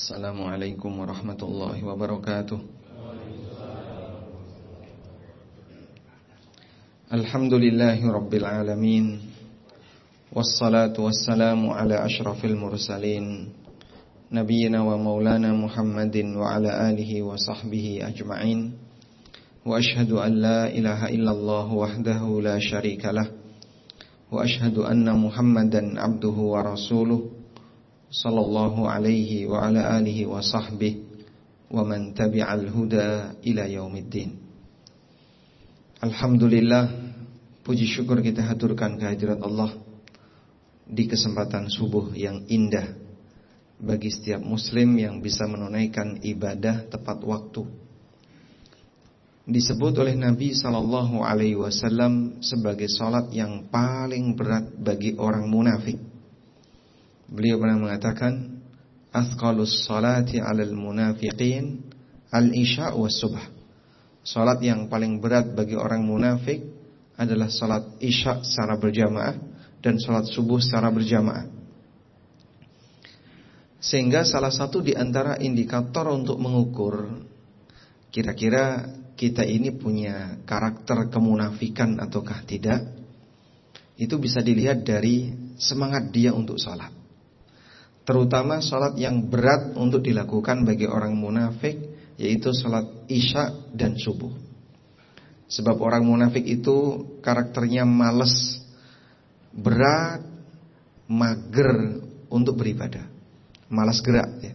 Assalamualaikum warahmatullahi wabarakatuh. Alhamdulillahi rabbil alamin. Wassalatu wassalamu ala ashrafil mursalin, Nabiyyina wa maulana Muhammadin wa ala alihi wa sahbihi ajma'in. Wa ashhadu an la ilaha illallah wahdahu la syarika lah. Wa ashhadu anna Muhammadan abduhu wa rasuluh, sallallahu alaihi wa ala alihi wa sahbihi wa man tabi'al huda ila yaumiddin. Alhamdulillah, puji syukur kita haturkan kehadirat Allah di kesempatan subuh yang indah bagi setiap muslim yang bisa menunaikan ibadah tepat waktu. Disebut oleh Nabi sallallahu alaihi wasallam sebagai salat yang paling berat bagi orang munafik. Beliau pernah mengatakan, "Athqalus salati 'alal munafiqin al-isya' was subh." Salat yang paling berat bagi orang munafik adalah salat isya' secara berjamaah dan salat subuh secara berjamaah. Sehingga salah satu di antara indikator untuk mengukur kira-kira kita ini punya karakter kemunafikan ataukah tidak, itu bisa dilihat dari semangat dia untuk salat. Terutama salat yang berat untuk dilakukan bagi orang munafik, yaitu salat isya dan subuh. Sebab orang munafik itu karakternya malas, berat, mager untuk beribadah, malas gerak ya.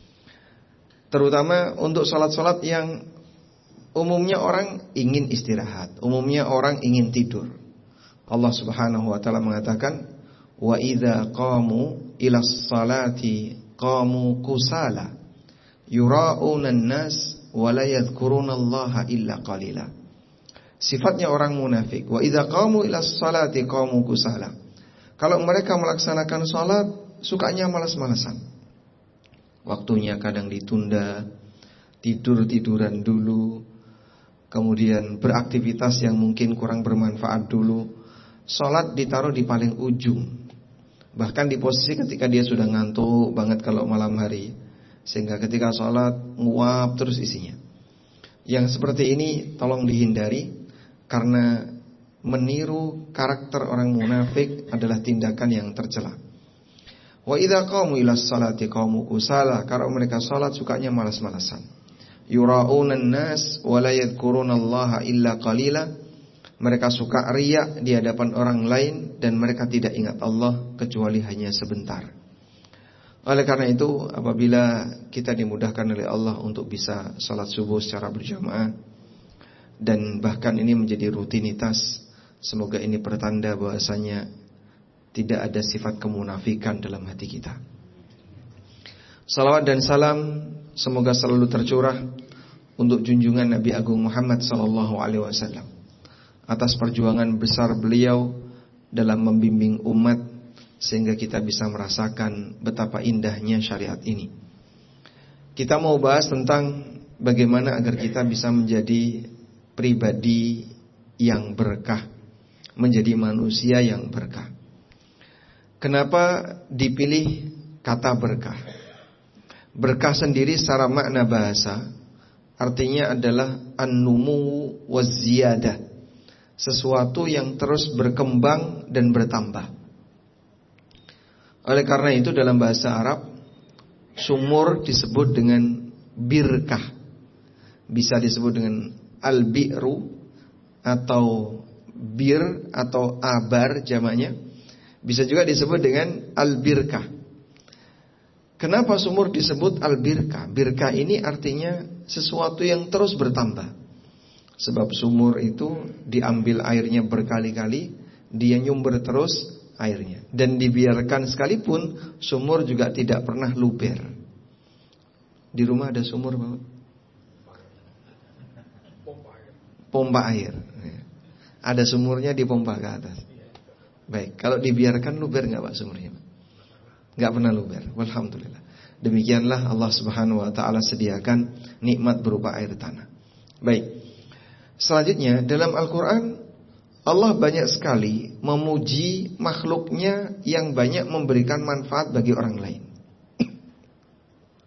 Terutama untuk salat-salat yang umumnya orang ingin istirahat, umumnya orang ingin tidur. Allah Subhanahu wa taala mengatakan, "Wa idza qamu ilas salati qamu kusala yura'una an-nas wa la yadhkurunallaha illa qalila." Sifatnya orang munafik, wa idza qamu ilas salati qamu kusala. Kalau mereka melaksanakan salat, sukanya malas-malasan. Waktunya kadang ditunda, tidur-tiduran dulu, kemudian beraktivitas yang mungkin kurang bermanfaat dulu. Salat ditaruh di paling ujung, bahkan di posisi ketika dia sudah ngantuk banget kalau malam hari, sehingga ketika salat nguap terus isinya. Yang seperti ini tolong dihindari, karena meniru karakter orang munafik adalah tindakan yang tercela. Wa idza qamu ilas salati qamu kusala. Kalau mereka salat sukanya malas-malasan. Yura'una an-nas wa la yadhkurunallaha illa qalila. Mereka suka riya di hadapan orang lain dan mereka tidak ingat Allah kecuali hanya sebentar. Oleh karena itu, apabila kita dimudahkan oleh Allah untuk bisa salat subuh secara berjamaah, dan bahkan ini menjadi rutinitas, semoga ini pertanda bahwasanya tidak ada sifat kemunafikan dalam hati kita. Salawat dan salam semoga selalu tercurah untuk junjungan Nabi Agung Muhammad sallallahu alaihi wasallam atas perjuangan besar beliau dalam membimbing umat sehingga kita bisa merasakan betapa indahnya syariat ini. Kita mau bahas tentang bagaimana agar kita bisa menjadi pribadi yang berkah, menjadi manusia yang berkah. Kenapa dipilih kata berkah? Berkah sendiri secara makna bahasa artinya adalah an-numu waz-ziyadah, sesuatu yang terus berkembang dan bertambah. Oleh karena itu dalam bahasa Arab sumur disebut dengan birkah, bisa disebut dengan al-bi'ru atau bir atau abar jamaknya, bisa juga disebut dengan al-birkah. Kenapa sumur disebut al-birkah? Birkah ini artinya sesuatu yang terus bertambah. Sebab sumur itu diambil airnya berkali-kali, dia nyumber terus airnya. Dan dibiarkan sekalipun, sumur juga tidak pernah luber. Di rumah ada sumur, Bapak? Pompa air. Ada sumurnya dipompa ke atas. Baik, kalau dibiarkan luber nggak Pak sumurnya? Nggak pernah luber. Alhamdulillah. Demikianlah Allah Subhanahu wa taala sediakan nikmat berupa air tanah. Baik. Selanjutnya dalam Al-Qur'an Allah banyak sekali memuji makhluknya yang banyak memberikan manfaat bagi orang lain.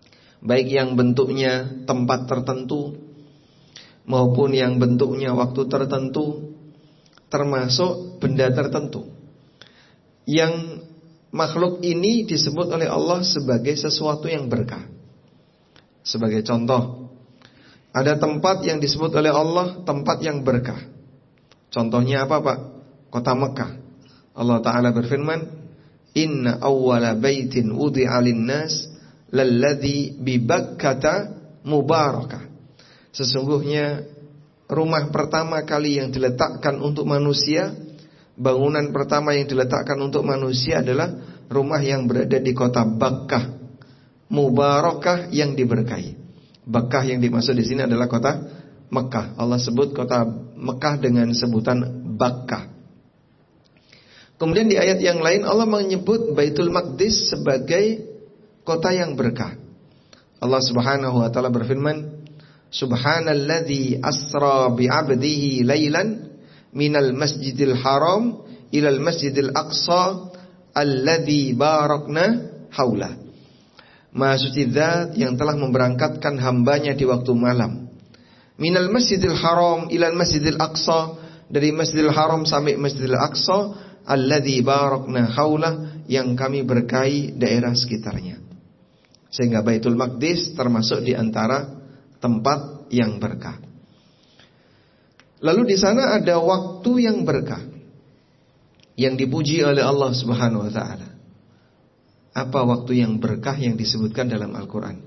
baik yang bentuknya tempat tertentu maupun yang bentuknya waktu tertentu, termasuk benda tertentu. Yang makhluk ini disebut oleh Allah sebagai sesuatu yang berkah. Sebagai contoh, ada tempat yang disebut oleh Allah tempat yang berkah. Contohnya apa, Pak? Kota Mekah. Allah Ta'ala berfirman, Inna awwala baitin wudi'a linnas lalladzi bi Bakkata mubarakah. Sesungguhnya rumah pertama kali yang diletakkan untuk manusia, bangunan pertama yang diletakkan untuk manusia adalah rumah yang berada di kota Bakkah, mubarakah, yang diberkahi. Bakkah yang dimaksud di sini adalah kota Mekah. Allah sebut kota Mekah dengan sebutan Bakkah. Kemudian di ayat yang lain Allah menyebut Baitul Maqdis sebagai kota yang berkah. Allah Subhanahu wa taala berfirman, Subhanalladzi asra bi'abdihi lailan minal masjidil haram ilal masjidil aqsa alladzi barakna haula. Maha suci Zat yang telah memberangkatkan hambanya di waktu malam. Minal masjidil haram ilal masjidil aqsa, dari masjidil haram sampai masjidil aqsa, alladzi barakna haula, yang kami berkahi daerah sekitarnya. Sehingga Baitul Maqdis termasuk di antara tempat yang berkah. Lalu di sana ada waktu yang berkah yang dipuji oleh Allah Subhanahu wa taala. Apa waktu yang berkah yang disebutkan dalam Al-Qur'an?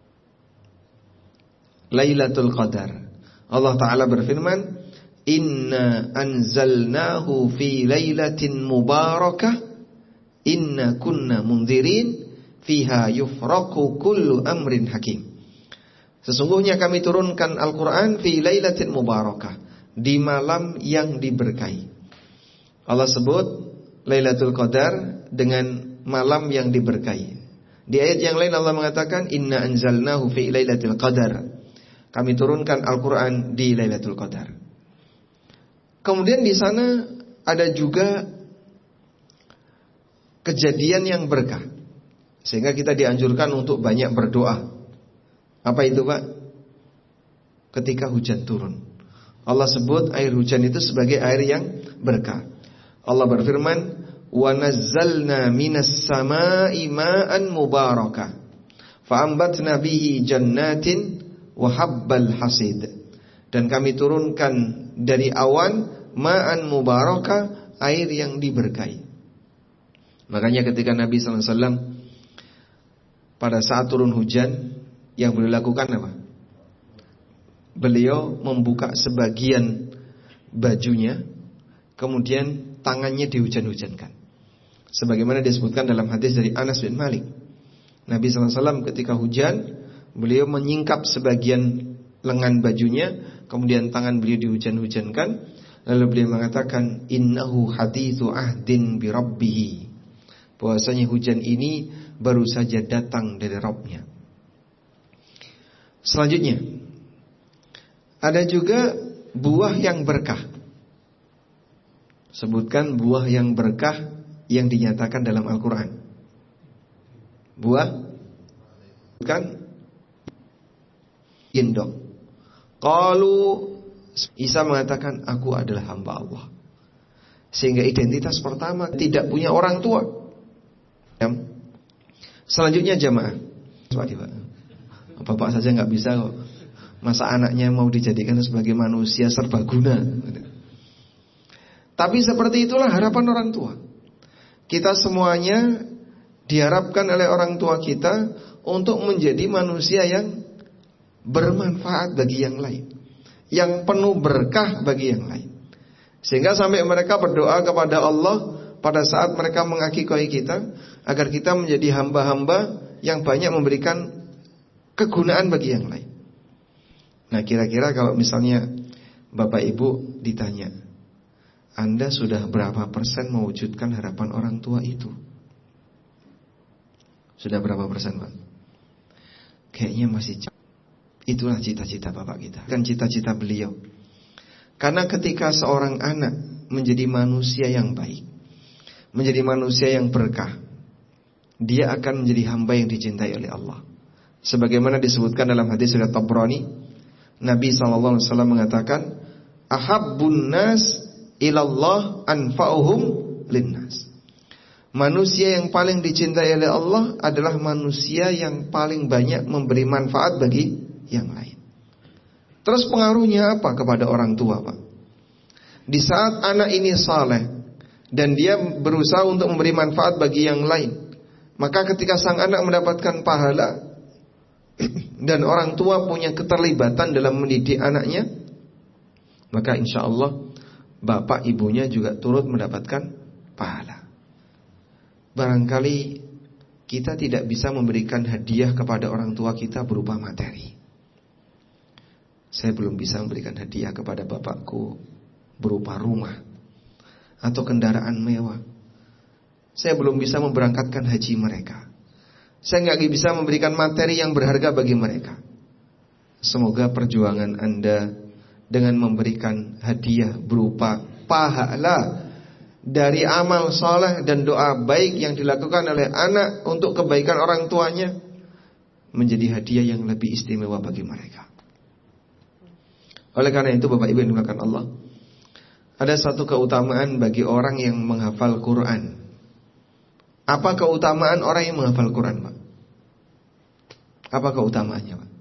Lailatul Qadar. Allah Ta'ala berfirman, Inna anzalnahu fi lailatin mubarakah inna kunna mundzirin fiha yufraqu kullu amrin hakim. Sesungguhnya kami turunkan Al-Quran fi lailatin mubarakah, di malam yang diberkahi. Allah sebut Lailatul Qadar dengan malam yang diberkahi. Di ayat yang lain Allah mengatakan, Inna anzalnahu fi lailatul qadar. Kami turunkan Al-Quran di Lailatul Qadar. Kemudian di sana ada juga kejadian yang berkah, sehingga kita dianjurkan untuk banyak berdoa. Apa itu, Pak? Ketika hujan turun, Allah sebut air hujan itu sebagai air yang berkah. Allah berfirman, wa nazzalna minas samaa'i ma'an mubarakah fa'ambatna bihi jannatin wa habbal hasid. Dan kami turunkan dari awan ma'an mubarakah, air yang diberkahi. Makanya ketika Nabi SAW pada saat turun hujan, yang beliau lakukan apa? Beliau membuka sebagian bajunya, kemudian tangannya dihujan-hujankan. Sebagaimana disebutkan dalam hadis dari Anas bin Malik, Nabi SAW ketika hujan, beliau menyingkap sebagian lengan bajunya, kemudian tangan beliau dihujan-hujankan. Lalu beliau mengatakan, Innahu hadithu ahdin bi rabbih, bahwasanya hujan ini baru saja datang dari Rabbnya. Selanjutnya, ada juga buah yang berkah. Sebutkan buah yang berkah yang dinyatakan dalam Al-Quran. Buah kan indok. Qalu, Isa mengatakan, aku adalah hamba Allah. Sehingga identitas pertama tidak punya orang tua. Selanjutnya jamaah, bapak saja nggak bisa kok, masa anaknya mau dijadikan sebagai manusia serbaguna. Tapi seperti itulah harapan orang tua. Kita semuanya diharapkan oleh orang tua kita untuk menjadi manusia yang bermanfaat bagi yang lain, yang penuh berkah bagi yang lain. Sehingga sampai mereka berdoa kepada Allah pada saat mereka mengakikoi kita, agar kita menjadi hamba-hamba yang banyak memberikan kegunaan bagi yang lain. Nah, kira-kira kalau misalnya Bapak Ibu ditanya, Anda sudah berapa persen mewujudkan harapan orang tua itu? Sudah berapa persen, Pak? Kayaknya masih jauh. Itulah cita-cita Bapak kita, kan cita-cita beliau. Karena ketika seorang anak menjadi manusia yang baik, menjadi manusia yang berkah, dia akan menjadi hamba yang dicintai oleh Allah. Sebagaimana disebutkan dalam hadis riwayat Tabrani, Nabi SAW mengatakan, ahabbun nas ilallah anfa'uhum linnas. Manusia yang paling dicintai oleh Allah adalah manusia yang paling banyak memberi manfaat bagi yang lain. Terus pengaruhnya apa kepada orang tua, Pak? Di saat anak ini saleh dan dia berusaha untuk memberi manfaat bagi yang lain, maka ketika sang anak mendapatkan pahala dan orang tua punya keterlibatan dalam mendidik anaknya, maka insya Allah bapak ibunya juga turut mendapatkan pahala. Barangkali kita tidak bisa memberikan hadiah kepada orang tua kita berupa materi. Saya belum bisa memberikan hadiah kepada bapakku berupa rumah atau kendaraan mewah. Saya belum bisa memberangkatkan haji mereka. Saya nggak bisa memberikan materi yang berharga bagi mereka. Semoga perjuangan Anda dengan memberikan hadiah berupa pahala dari amal soleh dan doa baik yang dilakukan oleh anak untuk kebaikan orang tuanya menjadi hadiah yang lebih istimewa bagi mereka. Oleh karena itu, Bapak Ibu yang dimuliakan Allah, ada satu keutamaan bagi orang yang menghafal Quran. Apa keutamaan orang yang menghafal Quran, Pak? Apa keutamaannya, Pak?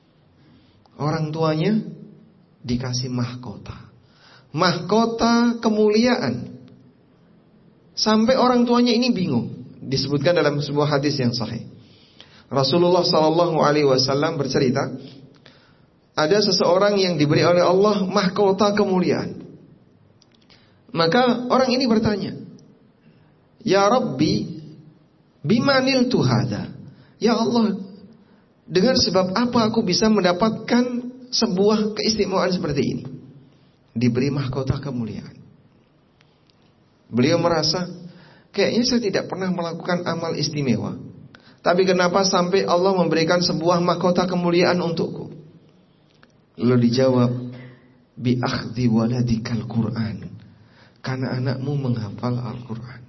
Orang tuanya dikasih mahkota. Mahkota kemuliaan. Sampai orang tuanya ini bingung. Disebutkan dalam sebuah hadis yang sahih. Rasulullah SAW bercerita, ada seseorang yang diberi oleh Allah mahkota kemuliaan. Maka orang ini bertanya, ya Rabbi, bimanil tuhada. Ya Allah, dengan sebab apa aku bisa mendapatkan sebuah keistimewaan seperti ini? Diberi mahkota kemuliaan. Beliau merasa, kayaknya saya tidak pernah melakukan amal istimewa, tapi kenapa sampai Allah memberikan sebuah mahkota kemuliaan untukku? Lalu dijawab, bi akhdhi waladikal Qur'an, karena anakmu menghafal Al-Quran.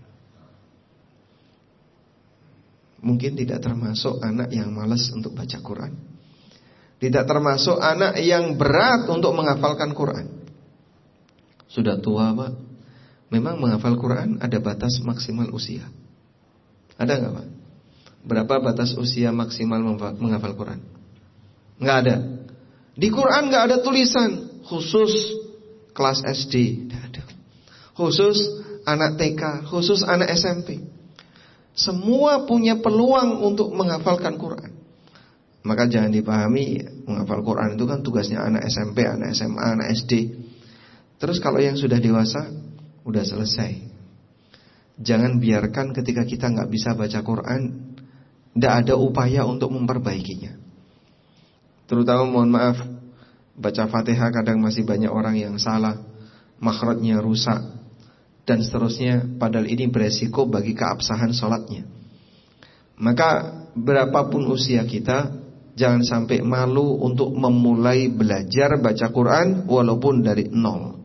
Mungkin tidak termasuk anak yang malas untuk baca Quran, tidak termasuk anak yang berat untuk menghafalkan Quran. Sudah tua, Pak. Memang menghafal Quran ada batas maksimal usia. Ada nggak, Pak? Berapa batas usia maksimal menghafal Quran? Nggak ada. Di Quran nggak ada tulisan khusus kelas SD, nggak ada. Khusus anak TK, khusus anak SMP. Semua punya peluang untuk menghafalkan Quran. Maka jangan dipahami menghafal Quran itu kan tugasnya anak SMP, anak SMA, anak SD. Terus kalau yang sudah dewasa, udah selesai. Jangan biarkan ketika kita nggak bisa baca Quran, tidak ada upaya untuk memperbaikinya. Terutama mohon maaf, baca Fatihah kadang masih banyak orang yang salah, makhrajnya rusak, dan seterusnya. Padahal ini beresiko bagi keabsahan sholatnya. Maka berapapun usia kita, jangan sampai malu untuk memulai belajar baca Quran walaupun dari nol.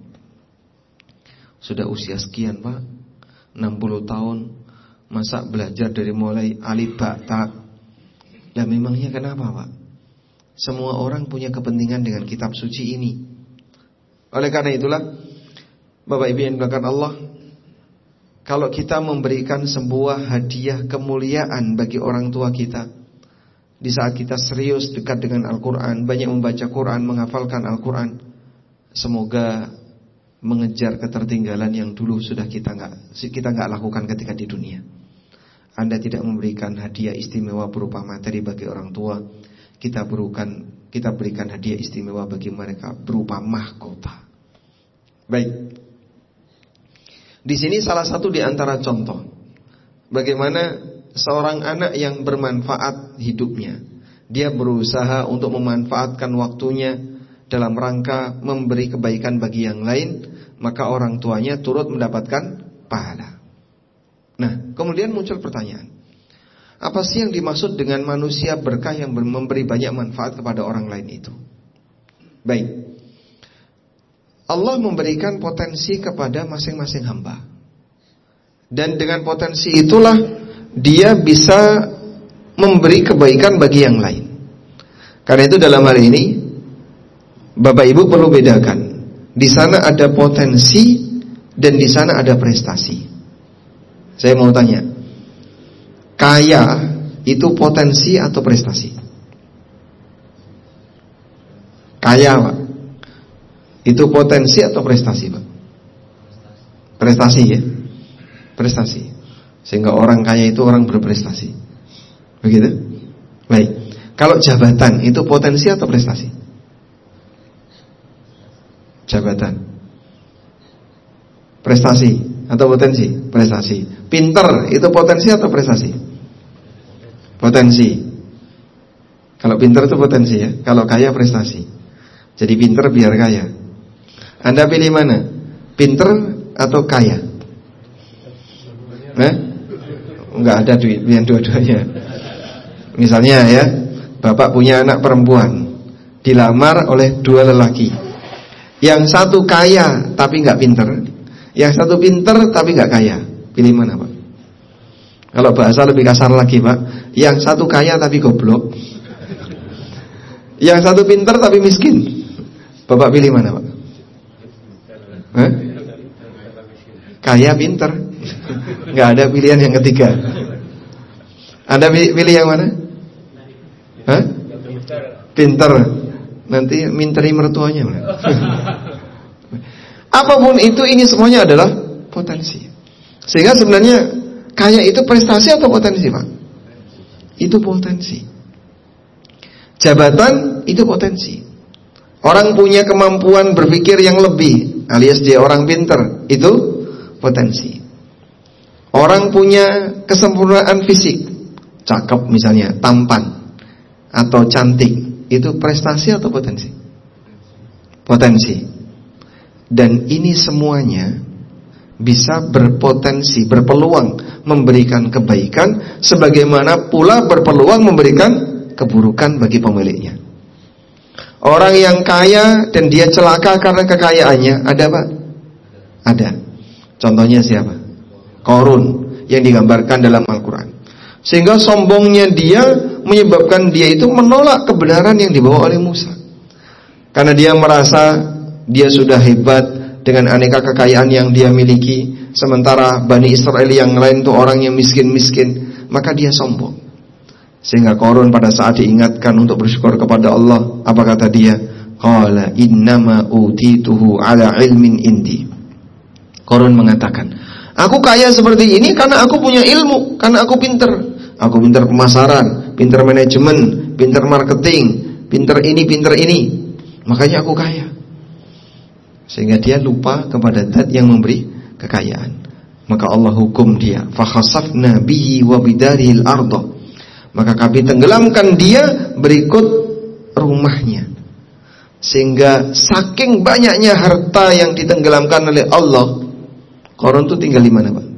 Sudah usia sekian, Pak, 60 tahun, masa belajar dari mulai alif ba ta? Lah memangnya kenapa, Pak? Semua orang punya kepentingan dengan kitab suci ini. Oleh karena itulah, Bapak Ibu yang dimuliakan Allah, kalau kita memberikan sebuah hadiah kemuliaan bagi orang tua kita, di saat kita serius dekat dengan Al-Quran, banyak membaca Quran, menghafalkan Al-Quran, semoga mengejar ketertinggalan yang dulu sudah kita nggak lakukan ketika di dunia. Anda tidak memberikan hadiah istimewa berupa materi bagi orang tua, kita berikan hadiah istimewa bagi mereka berupa mahkota. Baik. Di sini salah satu di antara contoh bagaimana seorang anak yang bermanfaat hidupnya, dia berusaha untuk memanfaatkan waktunya dalam rangka memberi kebaikan bagi yang lain, maka orang tuanya turut mendapatkan pahala. Nah, kemudian muncul pertanyaan, apa sih yang dimaksud dengan manusia berkah yang memberi banyak manfaat kepada orang lain itu? Baik, Allah memberikan potensi kepada masing-masing hamba, dan dengan potensi itulah dia bisa memberi kebaikan bagi yang lain. Karena itu dalam hal ini Bapak Ibu perlu bedakan. Di sana ada potensi dan di sana ada prestasi. Saya mau tanya, kaya itu potensi atau prestasi? Kaya, Pak, itu potensi atau prestasi, Pak? Prestasi, ya. Prestasi. Sehingga orang kaya itu orang berprestasi. Begitu? Baik. Kalau jabatan itu potensi atau prestasi? Jabatan. Prestasi atau potensi? Prestasi. Pinter itu potensi atau prestasi? Potensi. Kalau pinter itu potensi, ya. Kalau kaya prestasi. Jadi pinter biar kaya. Anda pilih mana? Pinter atau kaya? Enggak ada duit yang dua-duanya. Misalnya, ya, Bapak punya anak perempuan, dilamar oleh dua lelaki. Yang satu kaya tapi enggak pinter, yang satu pinter tapi enggak kaya. Pilih mana, Pak? Kalau bahasa lebih kasar lagi, Pak, yang satu kaya tapi goblok, yang satu pinter tapi miskin. Bapak pilih mana, Pak? Kaya pinter. Enggak ada pilihan yang ketiga. Anda pilih yang mana? Pinter. Nanti minteri mertuanya. Apapun itu, ini semuanya adalah potensi. Sehingga sebenarnya kaya itu prestasi atau potensi, Pak? Itu potensi. Jabatan itu potensi. Orang punya kemampuan berpikir yang lebih, alias dia orang pinter, itu potensi. Orang punya kesempurnaan fisik, cakep misalnya, tampan atau cantik, itu prestasi atau potensi? Potensi. Dan ini semuanya bisa berpotensi, berpeluang memberikan kebaikan, sebagaimana pula berpeluang memberikan keburukan bagi pemiliknya. Orang yang kaya dan dia celaka karena kekayaannya, ada, Pak? Ada. Contohnya siapa? Qarun yang digambarkan dalam Al-Quran. Sehingga sombongnya dia menyebabkan dia itu menolak kebenaran yang dibawa oleh Musa. Karena dia merasa dia sudah hebat dengan aneka kekayaan yang dia miliki, sementara Bani Israel yang lain itu orang yang miskin-miskin, maka dia sombong. Sehingga Qarun pada saat diingatkan untuk bersyukur kepada Allah, apa kata dia? Qala innama utituhu ala ilmin indi. Qarun mengatakan, aku kaya seperti ini karena aku punya ilmu, karena aku pinter. Aku pinter pemasaran, pinter manajemen, pinter marketing, pinter ini. Makanya aku kaya. Sehingga dia lupa kepada zat yang memberi kekayaan. Maka Allah hukum dia, fa khasafna bihi wa bidarihil arda. Maka kami tenggelamkan dia berikut rumahnya. Sehingga saking banyaknya harta yang ditenggelamkan oleh Allah, Qarun itu tinggal di mana, Pak?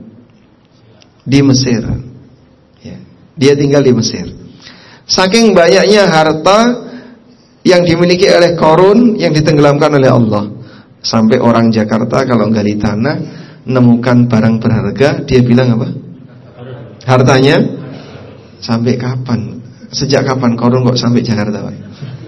Di Mesir. Ya, dia tinggal di Mesir. Saking banyaknya harta yang dimiliki oleh Qarun yang ditenggelamkan oleh Allah, sampai orang Jakarta kalau gali tanah nemukan barang berharga, dia bilang apa? Hartanya sampai kapan? Sejak kapan Qarun kok sampai Jakarta, Pak?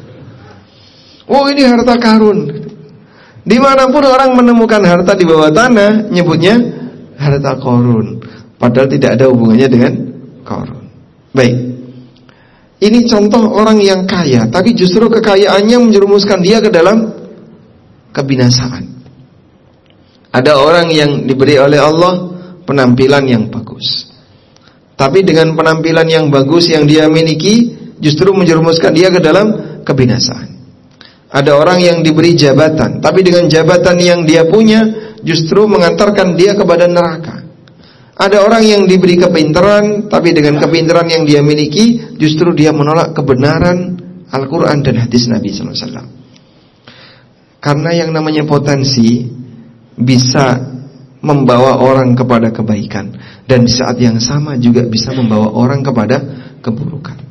Oh, ini harta Qarun. Dimanapun orang menemukan harta di bawah tanah, nyebutnya harta Qarun, padahal tidak ada hubungannya dengan Qarun. Baik, ini contoh orang yang kaya, tapi justru kekayaannya menjerumuskan dia ke dalam kebinasaan. Ada orang yang diberi oleh Allah penampilan yang bagus, tapi dengan penampilan yang bagus yang dia miliki justru menjerumuskan dia ke dalam kebinasaan. Ada orang yang diberi jabatan, tapi dengan jabatan yang dia punya justru mengantarkan dia kepada neraka. Ada orang yang diberi kepintaran, tapi dengan kepintaran yang dia miliki justru dia menolak kebenaran Al-Quran dan hadis Nabi SAW. Karena yang namanya potensi bisa membawa orang kepada kebaikan, dan di saat yang sama juga bisa membawa orang kepada keburukan.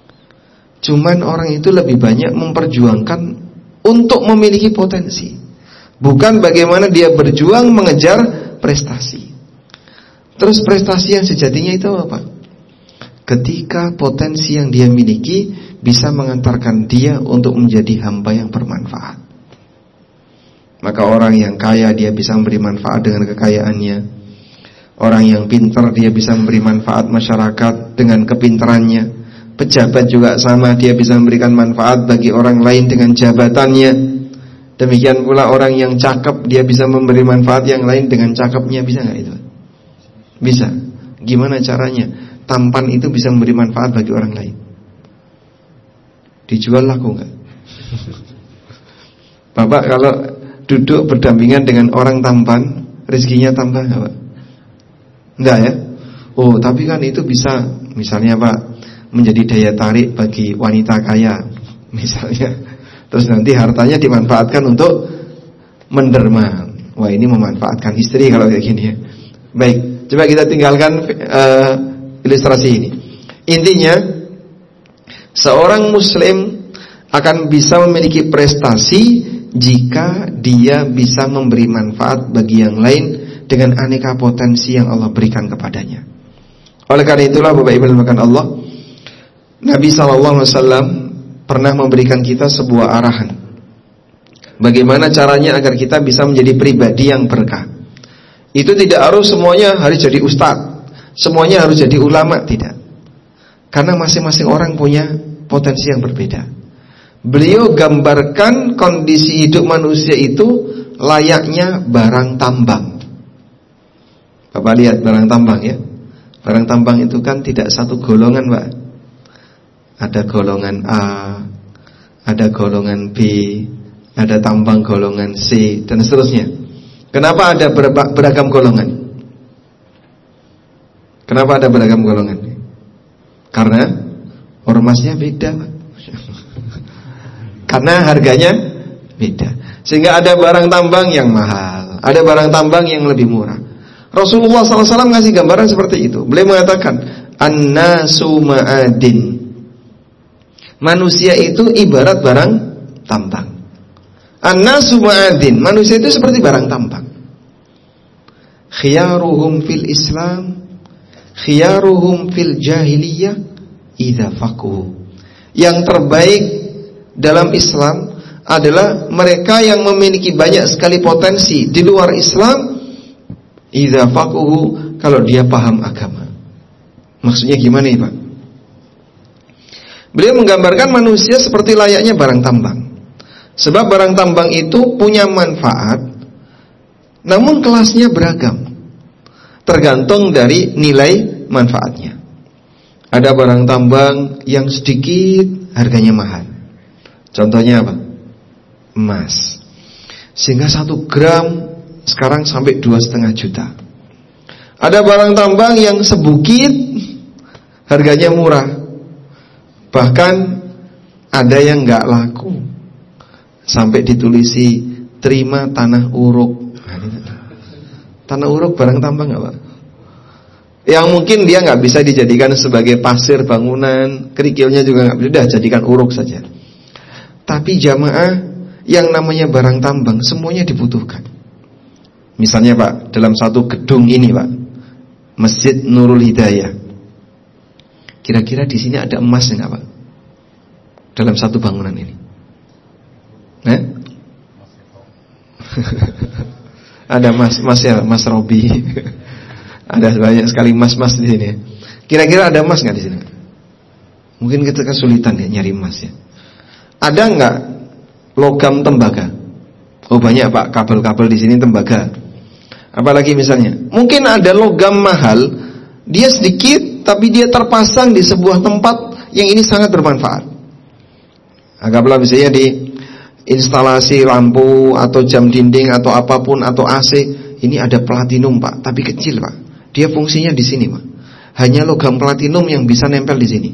Cuman orang itu lebih banyak memperjuangkan untuk memiliki potensi, bukan bagaimana dia berjuang mengejar prestasi. Terus prestasi yang sejatinya itu apa? Ketika potensi yang dia miliki bisa mengantarkan dia untuk menjadi hamba yang bermanfaat. Maka orang yang kaya dia bisa memberi manfaat dengan kekayaannya. Orang yang pintar dia bisa memberi manfaat masyarakat dengan kepintarannya. Pejabat juga sama, dia bisa memberikan manfaat bagi orang lain dengan jabatannya. Demikian pula orang yang cakep, dia bisa memberi manfaat yang lain dengan cakepnya. Bisa gak itu? Bisa. Gimana caranya? Tampan itu bisa memberi manfaat bagi orang lain. Dijual laku gak? Bapak kalau duduk berdampingan dengan orang tampan, rezekinya tambah gak Pak? Enggak ya? Oh tapi kan itu bisa, misalnya Pak, menjadi daya tarik bagi wanita kaya misalnya. Terus nanti hartanya dimanfaatkan untuk menderma. Wah ini memanfaatkan istri kalau kayak gini ya. Baik, coba kita tinggalkan ilustrasi ini. Intinya, seorang muslim akan bisa memiliki prestasi jika dia bisa memberi manfaat bagi yang lain dengan aneka potensi yang Allah berikan kepadanya. Oleh karena itulah Bapak Ibu dimuliakan Allah, Nabi SAW pernah memberikan kita sebuah arahan. Bagaimana caranya agar kita bisa menjadi pribadi yang berkah. Itu tidak harus semuanya harus jadi ustadz, semuanya harus jadi ulama, tidak. Karena masing-masing orang punya potensi yang berbeda. Beliau gambarkan kondisi hidup manusia itu layaknya barang tambang. Bapak lihat barang tambang ya. Barang tambang itu kan tidak satu golongan Pak. Ada golongan A, ada golongan B, ada tambang golongan C, dan seterusnya. Kenapa ada beragam golongan? Kenapa ada beragam golongan? Karena ormasnya beda Pak. Karena harganya beda. Sehingga ada barang tambang yang mahal, ada barang tambang yang lebih murah. Rasulullah SAW ngasih gambaran seperti itu. Beliau mengatakan, An-nasu ma'adin. Manusia itu ibarat barang tambang. An-nasu ma'adin. Manusia itu seperti barang tambang. Khiyaruhum fil Islam, khiyaruhum fil jahiliyah, idza faqahu. Yang terbaik dalam Islam adalah mereka yang memiliki banyak sekali potensi di luar Islam, idza faqahu, kalau dia paham agama. Maksudnya gimana nih Pak? Beliau menggambarkan manusia seperti layaknya barang tambang. Sebab barang tambang itu punya manfaat, namun kelasnya beragam, tergantung dari nilai manfaatnya. Ada barang tambang yang sedikit harganya mahal. Contohnya apa? Emas. Sehingga 1 gram sekarang sampai 2,5 juta. Ada barang tambang yang sebukit, harganya murah. Bahkan ada yang gak laku, sampai ditulisi terima tanah uruk. Tanah uruk barang tambang gak Pak? Yang mungkin dia gak bisa dijadikan sebagai pasir bangunan, kerikilnya juga gak bisa, udah jadikan uruk saja. Tapi jamaah, yang namanya barang tambang semuanya dibutuhkan. Misalnya Pak, dalam satu gedung ini Pak, Masjid Nurul Hidayah, kira-kira di sini ada emas enggak Pak? Dalam satu bangunan ini? Ada mas ya, Mas Robi. Ada banyak sekali mas di sini. Kira-kira ada emas enggak di sini? Mungkin kita kesulitan ya nyari emas ya. Ada enggak logam tembaga? Oh banyak Pak, kabel-kabel di sini tembaga. Apalagi misalnya, mungkin ada logam mahal, dia sedikit tapi dia terpasang di sebuah tempat yang ini sangat bermanfaat. Anggaplah misalnya di instalasi lampu atau jam dinding atau apapun atau AC, ini ada platinum Pak, tapi kecil Pak. Dia fungsinya di sini Pak. Hanya logam platinum yang bisa nempel di sini.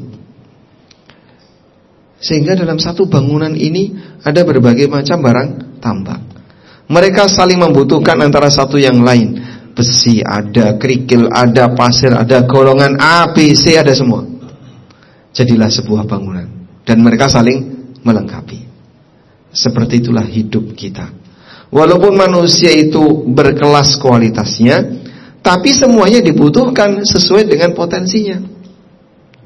Sehingga dalam satu bangunan ini ada berbagai macam barang tambang. Mereka saling membutuhkan antara satu yang lain. Besi ada, kerikil ada, pasir ada, golongan A, B, C ada semua. Jadilah sebuah bangunan. Dan mereka saling melengkapi. Seperti itulah hidup kita. Walaupun manusia itu berkelas kualitasnya, tapi semuanya dibutuhkan sesuai dengan potensinya.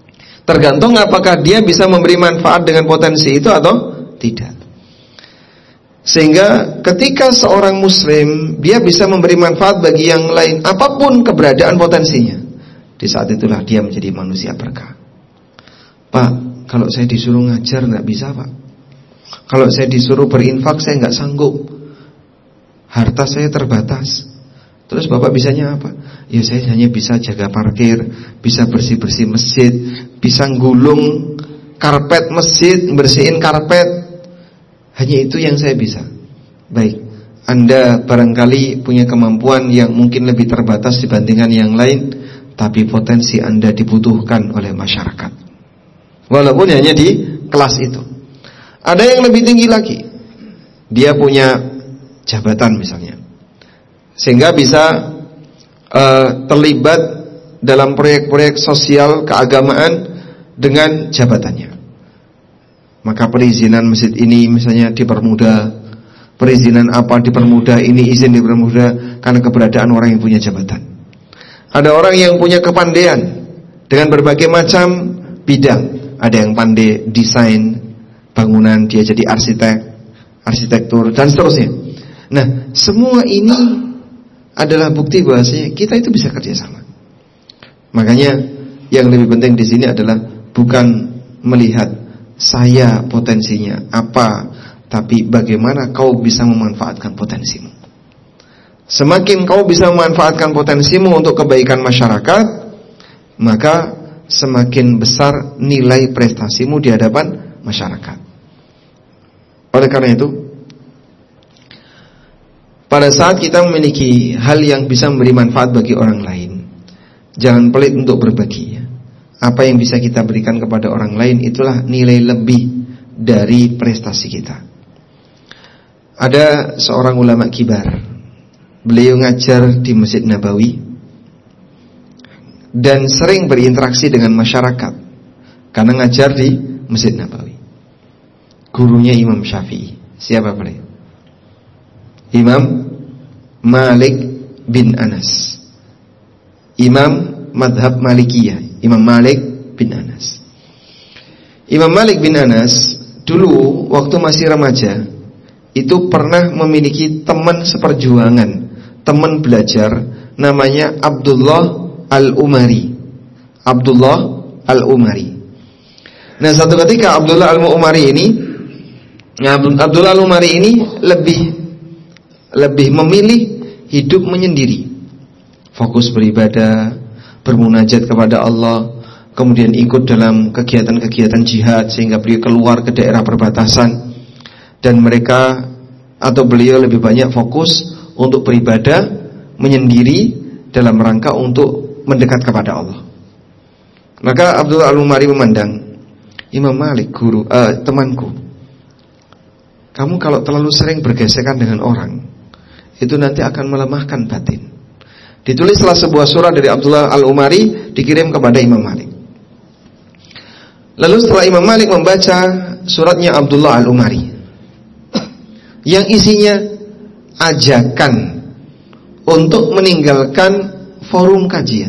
Tergantung apakah dia bisa memberi manfaat dengan potensi itu atau tidak. Sehingga ketika seorang muslim dia bisa memberi manfaat bagi yang lain, apapun keberadaan potensinya, di saat itulah dia menjadi manusia berkah. Pak, kalau saya disuruh ngajar nggak bisa, Pak. Kalau saya disuruh berinfak saya nggak sanggup. Harta saya terbatas. Terus Bapak bisanya apa? Ya saya hanya bisa jaga parkir, bisa bersih-bersih masjid, bisa gulung karpet masjid, bersihin karpet. Hanya itu yang saya bisa. Baik, Anda barangkali punya kemampuan yang mungkin lebih terbatas dibandingkan yang lain, tapi potensi Anda dibutuhkan oleh masyarakat, walaupun hanya di kelas itu. Ada yang lebih tinggi lagi, dia punya jabatan misalnya, sehingga bisa terlibat dalam proyek-proyek sosial keagamaan dengan jabatannya. Maka perizinan masjid ini misalnya dipermudah, perizinan apa dipermudah, ini izin dipermudah karena keberadaan orang yang punya jabatan. Ada orang yang punya kepandaian dengan berbagai macam bidang. Ada yang pandai desain bangunan, dia jadi arsitektur dan seterusnya. Nah, semua ini adalah bukti bahwasanya kita itu bisa kerjasama. Makanya yang lebih penting di sini adalah bukan melihat saya potensinya apa, tapi bagaimana kau bisa memanfaatkan potensimu. Semakin kau bisa memanfaatkan potensimu untuk kebaikan masyarakat, maka semakin besar nilai prestasimu di hadapan masyarakat. Oleh karena itu, pada saat kita memiliki hal yang bisa memberi manfaat bagi orang lain, jangan pelit untuk berbagi. Apa yang bisa kita berikan kepada orang lain itulah nilai lebih dari prestasi kita. Ada seorang ulama kibar, beliau ngajar di Masjid Nabawi dan sering berinteraksi dengan masyarakat karena ngajar di Masjid Nabawi. Gurunya Imam Syafi'i. Siapa beliau? Imam Malik bin Anas, Imam Madhab Malikiyah, Imam Malik bin Anas. Imam Malik bin Anas dulu waktu masih remaja itu pernah memiliki teman seperjuangan, teman belajar, namanya Abdullah Al-Umari. Abdullah Al-Umari. Nah, satu ketika Abdullah Al-Umari ini lebih memilih hidup menyendiri, fokus beribadah, bermunajat kepada Allah, kemudian ikut dalam kegiatan-kegiatan jihad sehingga beliau keluar ke daerah perbatasan, dan mereka atau beliau lebih banyak fokus untuk beribadah menyendiri dalam rangka untuk mendekat kepada Allah. Maka Abdullah Al-Umari memandang, Imam Malik guru, temanku, kamu kalau terlalu sering bergesekan dengan orang, itu nanti akan melemahkan batin. Ditulislah sebuah surat dari Abdullah Al-Umari, dikirim kepada Imam Malik. Lalu setelah Imam Malik membaca suratnya Abdullah Al-Umari, yang isinya ajakan untuk meninggalkan forum kajian,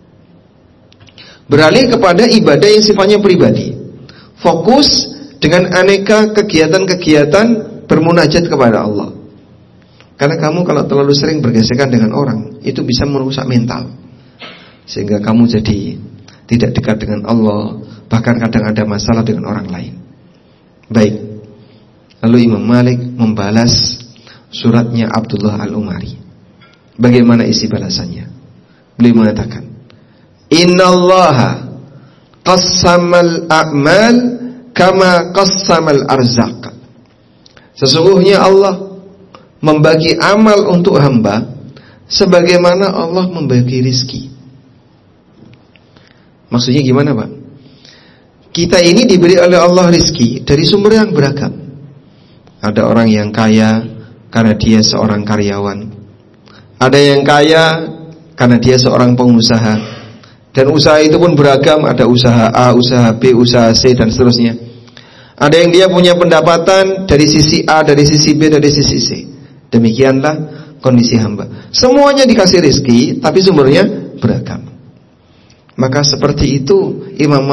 beralih kepada ibadah yang sifatnya pribadi, fokus dengan aneka kegiatan-kegiatan bermunajat kepada Allah. Karena kamu kalau terlalu sering bergesekan dengan orang, itu bisa merusak mental, sehingga kamu jadi tidak dekat dengan Allah, bahkan kadang ada masalah dengan orang lain. Baik, lalu Imam Malik membalas suratnya Abdullah Al-Umari. Bagaimana isi balasannya? Beliau mengatakan, Innallaha qassamal a'mal kama qassamal arzaq. Sesungguhnya Allah membagi amal untuk hamba sebagaimana Allah membagi rizki. Maksudnya gimana, Pak? Kita ini diberi oleh Allah rizki dari sumber yang beragam. Ada orang yang kaya karena dia seorang karyawan, ada yang kaya karena dia seorang pengusaha, dan usaha itu pun beragam. Ada usaha A, usaha B, usaha C, dan seterusnya. Ada yang dia punya pendapatan dari sisi A, dari sisi B, dari sisi C. Demikianlah kondisi hamba. Semuanya dikasih rizki, tapi sumbernya beragam. Maka seperti itu Imam Malik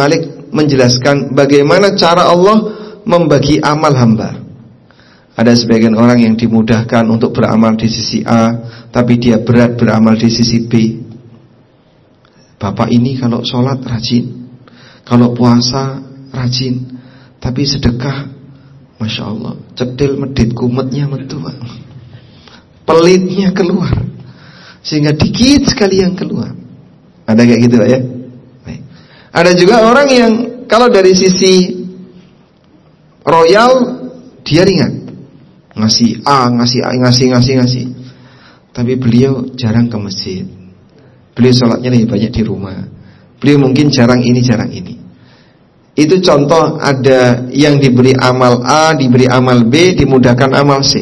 menjelaskan bagaimana cara Allah membagi amal hamba. Ada sebagian orang yang dimudahkan untuk beramal di sisi A, tapi dia berat beramal di sisi B. Bapak ini kalau sholat rajin, kalau puasa rajin, tapi sedekah, Masya Allah, cedil medit kumetnya metu, pelitnya keluar, sehingga dikit sekali yang keluar. Ada kayak gitu ya? Baik. Ada juga orang yang kalau dari sisi royal dia ringan, ngasih A, ngasih. Tapi beliau jarang ke masjid. Beliau sholatnya lebih banyak di rumah. Beliau mungkin jarang ini, jarang ini. Itu contoh ada yang diberi amal A, diberi amal B, dimudahkan amal C.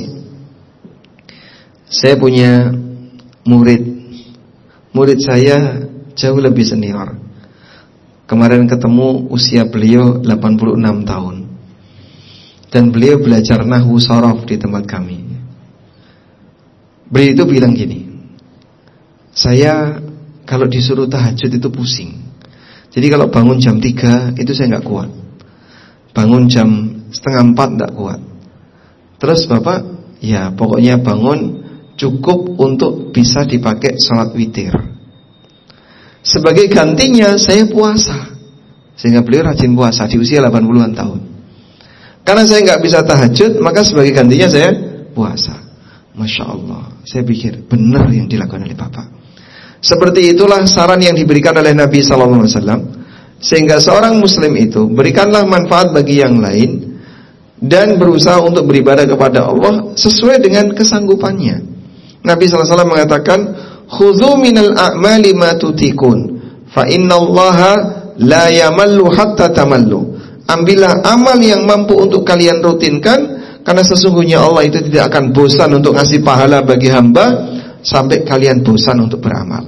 Saya punya murid saya jauh lebih senior. Kemarin ketemu usia beliau 86 tahun. Dan beliau belajar nahwu sorof di tempat kami. Beliau itu bilang gini, saya kalau disuruh tahajud itu pusing. Jadi kalau bangun jam 3 itu saya gak kuat. Bangun jam 3:30 gak kuat. Terus Bapak, ya pokoknya bangun cukup untuk bisa dipakai sholat witir. Sebagai gantinya saya puasa. Sehingga beliau rajin puasa di usia 80-an tahun. Karena saya nggak bisa tahajud, maka sebagai gantinya saya puasa. Masya Allah, saya pikir benar yang dilakukan oleh Bapak. Seperti itulah saran yang diberikan oleh Nabi SAW. Sehingga seorang muslim itu berikanlah manfaat bagi yang lain dan berusaha untuk beribadah kepada Allah sesuai dengan kesanggupannya. Nabi SAW mengatakan, khudhu minal a'mali ma tutikun, fa innallaha la yamallu hatta tamallu. Ambillah amal yang mampu untuk kalian rutinkan, karena sesungguhnya Allah itu tidak akan bosan untuk ngasih pahala bagi hamba sampai kalian bosan untuk beramal.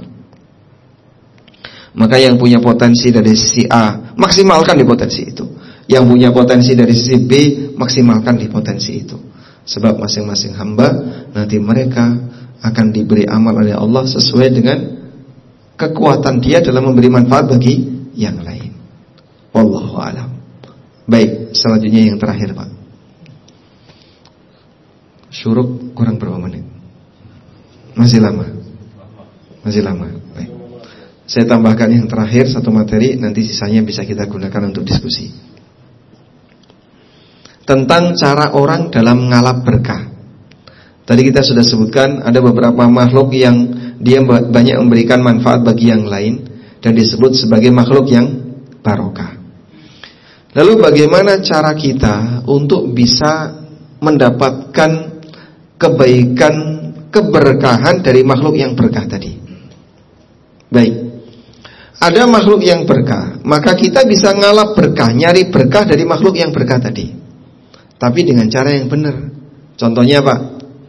Maka yang punya potensi dari sisi A, maksimalkan di potensi itu. Yang punya potensi dari sisi B, maksimalkan di potensi itu. Sebab masing-masing hamba nanti mereka akan diberi amal oleh Allah sesuai dengan kekuatan dia dalam memberi manfaat bagi yang lain. Wallahu a'lam. Baik, selanjutnya yang terakhir Pak. Syuruk kurang berapa menit? Masih lama. Baik. Saya tambahkan yang terakhir satu materi, nanti sisanya bisa kita gunakan untuk diskusi. Tentang cara orang dalam ngalap berkah. Tadi kita sudah sebutkan ada beberapa makhluk yang dia banyak memberikan manfaat bagi yang lain dan disebut sebagai makhluk yang barokah. Lalu bagaimana cara kita untuk bisa mendapatkan kebaikan, keberkahan dari makhluk yang berkah tadi? Baik, ada makhluk yang berkah, maka kita bisa ngalap berkah, nyari berkah dari makhluk yang berkah tadi. Tapi dengan cara yang benar. Contohnya Pak,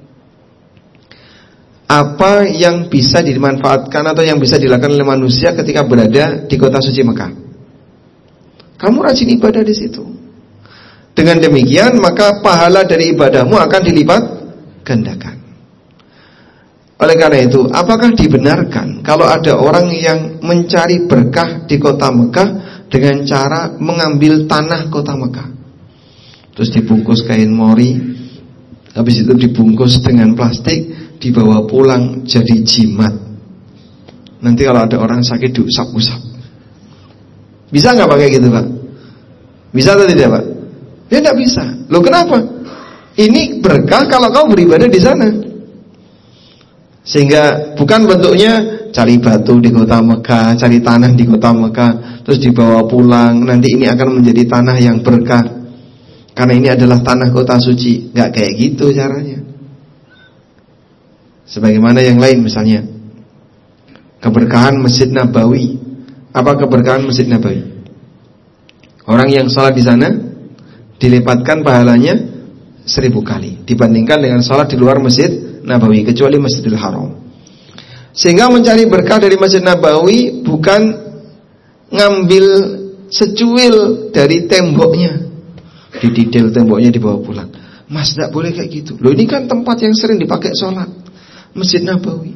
apa yang bisa dimanfaatkan atau yang bisa dilakukan oleh manusia ketika berada di kota suci Mekah? Kamu rajin ibadah di situ. Dengan demikian maka pahala dari ibadahmu akan dilipat gandakan. Oleh karena itu, apakah dibenarkan kalau ada orang yang mencari berkah di kota Mekah dengan cara mengambil tanah kota Mekah, terus dibungkus kain mori, habis itu dibungkus dengan plastik, dibawa pulang jadi jimat. Nanti kalau ada orang sakit diusap-usap. Bisa nggak pakai gitu Pak? Bisa atau tidak Pak? Ya tidak bisa. Loh kenapa? Ini berkah kalau kau beribadah di sana. Sehingga bukan bentuknya cari batu di kota Mekah, cari tanah di kota Mekah, terus dibawa pulang. Nanti ini akan menjadi tanah yang berkah karena ini adalah tanah kota suci. Nggak kayak gitu caranya. Sebagaimana yang lain misalnya keberkahan Masjid Nabawi. Apa keberkahan Masjid Nabawi? Orang yang sholat di sana dilipatkan pahalanya 1000 kali dibandingkan dengan sholat di luar Masjid Nabawi, kecuali Masjidil Haram. Sehingga mencari berkah dari Masjid Nabawi bukan ngambil secuil dari temboknya, dididil temboknya dibawa pulang. Mas, tidak boleh kayak gitu. Loh ini kan tempat yang sering dipakai sholat, Masjid Nabawi.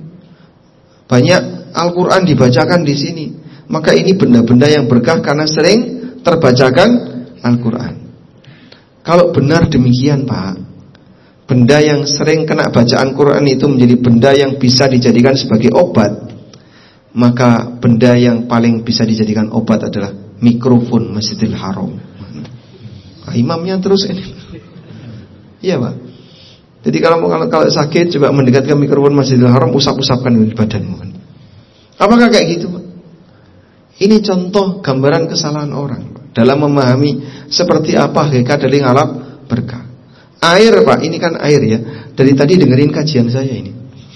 Banyak Al-Quran dibacakan di sini. Maka ini benda-benda yang berkah karena sering terbacakan Al-Quran. Kalau benar demikian Pak, benda yang sering kena bacaan Quran itu menjadi benda yang bisa dijadikan sebagai obat, maka benda yang paling bisa dijadikan obat adalah mikrofon Masjidil Haram. Imamnya terus ini. Iya Pak. Jadi kalau sakit coba mendekat ke mikrofon Masjidil Haram, usap-usapkan di badanmu. Apakah kayak gitu Pak? Ini contoh gambaran kesalahan orang dalam memahami seperti apa hakikat dari ngalap berkah. Air Pak, ini kan air ya. Dari tadi dengerin kajian saya ini.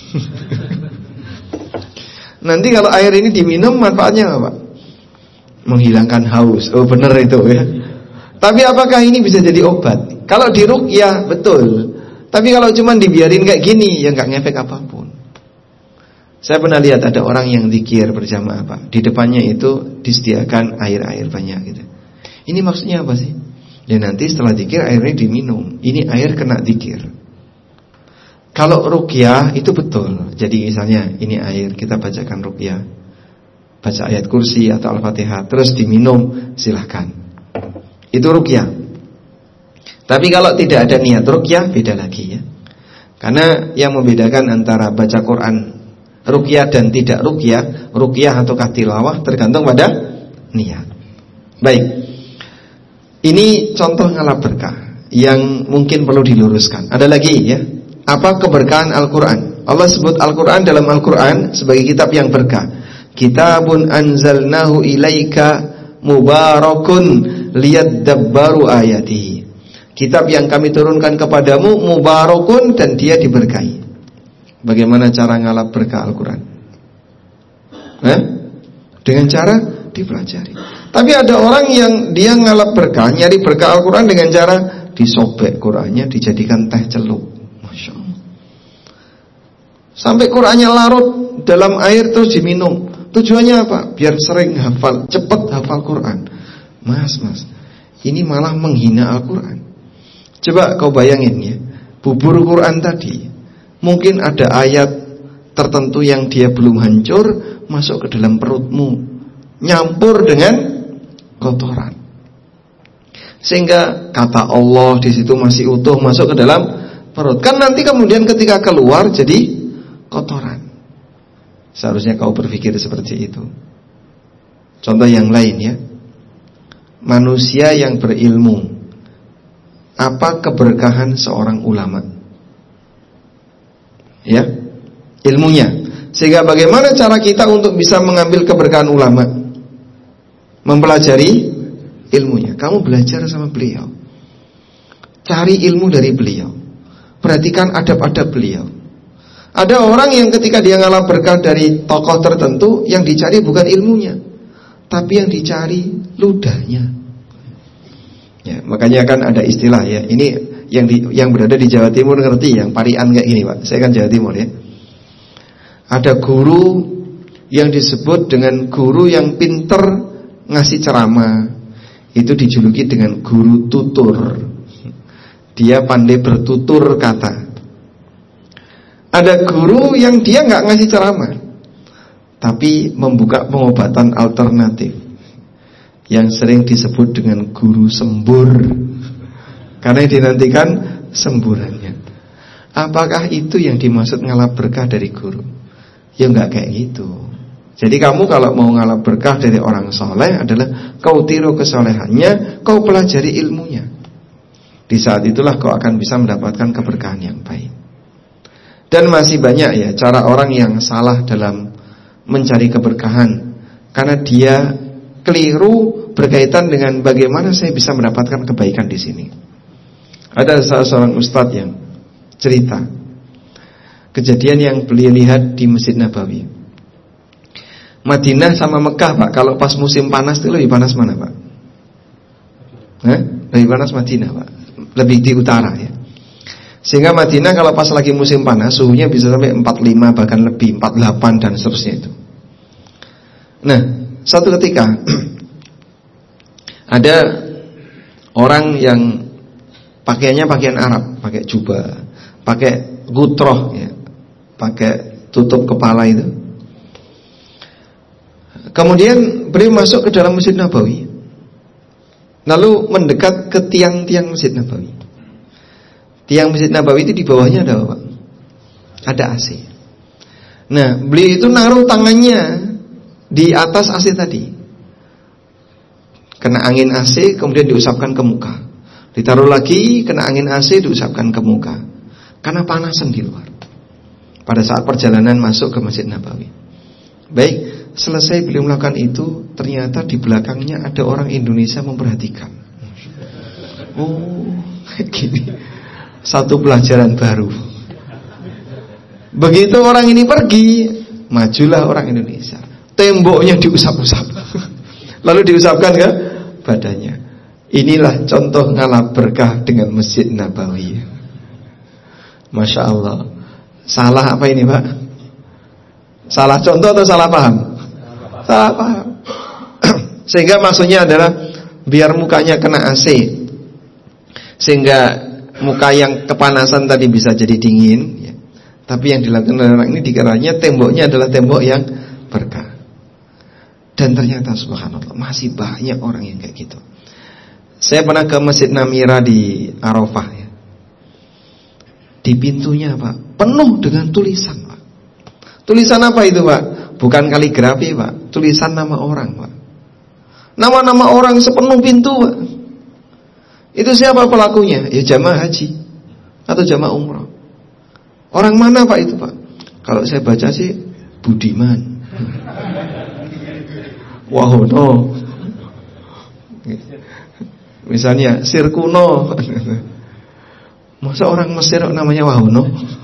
Nanti kalau air ini diminum manfaatnya apa Pak? Menghilangkan haus. Oh benar itu ya. Tapi apakah ini bisa jadi obat? Kalau di ruqyah betul. Tapi kalau cuma dibiarin kayak gini ya nggak ngefek apapun. Saya pernah lihat ada orang yang zikir berjamaah Pak. Di depannya itu disediakan air-air banyak gitu. Ini maksudnya apa sih? Dan nanti setelah zikir airnya diminum. Ini air kena zikir. Kalau ruqyah itu betul. Jadi misalnya ini air, kita bacakan ruqyah, baca ayat kursi atau Al-Fatihah, terus diminum, silahkan. Itu ruqyah. Tapi kalau tidak ada niat ruqyah, beda lagi ya. Karena yang membedakan antara baca Quran ruqyah dan tidak ruqyah ataukah tilawah tergantung pada niat. Baik. Ini contoh ngalap berkah yang mungkin perlu diluruskan. Ada lagi ya. Apa keberkahan Al-Quran? Allah sebut Al-Quran dalam Al-Quran sebagai kitab yang berkah. Kitabun anzalnahu ilaika mubarakun liyadabbaru ayatihi. Kitab yang kami turunkan kepadamu mubarakun dan dia diberkahi. Bagaimana cara ngalap berkah Al-Quran? Dengan cara dipelajari. Tapi ada orang yang dia ngalap berkah, nyari berkah Al-Quran dengan cara disobek Qurannya, dijadikan teh celup. Masya Allah. Sampai Qurannya larut dalam air terus diminum. Tujuannya apa? Biar sering hafal, cepat hafal Quran. Mas, ini malah menghina Al-Quran. Coba kau bayangin ya, bubur Quran tadi, mungkin ada ayat tertentu yang dia belum hancur masuk ke dalam perutmu, nyampur dengan kotoran, sehingga kata Allah di situ masih utuh masuk ke dalam perut. Kan nanti kemudian ketika keluar jadi kotoran. Seharusnya kau berpikir seperti itu. Contoh yang lain ya. Manusia yang berilmu. Apa keberkahan seorang ulama? Ya, ilmunya. Sehingga bagaimana cara kita untuk bisa mengambil keberkahan ulama? Mempelajari ilmunya. Kamu belajar sama beliau, cari ilmu dari beliau, perhatikan adab-adab beliau. Ada orang yang ketika dia ngalap berkah dari tokoh tertentu, yang dicari bukan ilmunya, tapi yang dicari ludahnya. Ya, makanya kan ada istilah ya. Ini yang berada di Jawa Timur ngerti, yang parian kayak gini Pak. Saya kan Jawa Timur ya. Ada guru yang disebut dengan guru yang pinter ngasih ceramah, itu dijuluki dengan guru tutur. Dia pandai bertutur kata. Ada guru yang dia nggak ngasih ceramah, tapi membuka pengobatan alternatif, yang sering disebut dengan guru sembur, karena dinantikan semburannya. Apakah itu yang dimaksud ngalap berkah dari guru? Ya nggak kayak gitu. Jadi kamu kalau mau ngalap berkah dari orang soleh adalah kau tiru kesolehannya, kau pelajari ilmunya. Di saat itulah kau akan bisa mendapatkan keberkahan yang baik. Dan masih banyak ya cara orang yang salah dalam mencari keberkahan, karena dia keliru berkaitan dengan bagaimana saya bisa mendapatkan kebaikan di sini. Ada salah seorang ustadz yang cerita kejadian yang beliau lihat di Masjid Nabawi. Madinah sama Mekah Pak, kalau pas musim panas itu lebih panas mana Pak? Lebih panas Madinah Pak, lebih di utara ya. Sehingga Madinah kalau pas lagi musim panas suhunya bisa sampai 45 bahkan lebih, 48 dan seterusnya itu. Nah, satu ketika ada orang yang pakaiannya pakaian Arab, pakai jubah, pakai gutroh ya, pakai tutup kepala itu. Kemudian beliau masuk ke dalam Masjid Nabawi. lalu mendekat ke tiang-tiang Masjid Nabawi. Tiang Masjid Nabawi itu di bawahnya ada apa? Ada AC. Nah, beliau itu naruh tangannya di atas AC tadi. Kena angin AC, kemudian diusapkan ke muka. Ditaruh lagi, kena angin AC, diusapkan ke muka. Karena panasan di luar. Pada saat perjalanan masuk ke Masjid Nabawi. Baik, selesai beliau melakukan itu, ternyata di belakangnya ada orang Indonesia memperhatikan. Oh, gini. Satu pelajaran baru. Begitu orang ini pergi, majulah orang Indonesia. Temboknya diusap-usap. Lalu diusapkan ke badannya. Inilah contoh ngalah berkah dengan Masjid Nabawi. Masya Allah. Salah apa ini, Pak? Salah contoh atau salah paham? Salah paham. Sehingga maksudnya adalah biar mukanya kena AC, sehingga muka yang kepanasan tadi bisa jadi dingin ya. Tapi yang dilakukan oleh orang ini dikiranya temboknya adalah tembok yang berkah. Dan ternyata subhanallah masih banyak orang yang kayak gitu. Saya pernah ke Masjid Namira di Arafah ya. Di pintunya Pak, penuh dengan tulisan Pak. Tulisan apa itu Pak? Bukan kaligrafi Pak, tulisan nama orang Pak. Nama-nama orang sepenuh pintu Pak. Itu siapa pelakunya? Ya jamaah haji atau jamaah umrah. Orang mana Pak itu Pak? Kalau saya baca sih Budiman, Wahono, misalnya Sirkuno. Masa orang Mesir namanya Wahono?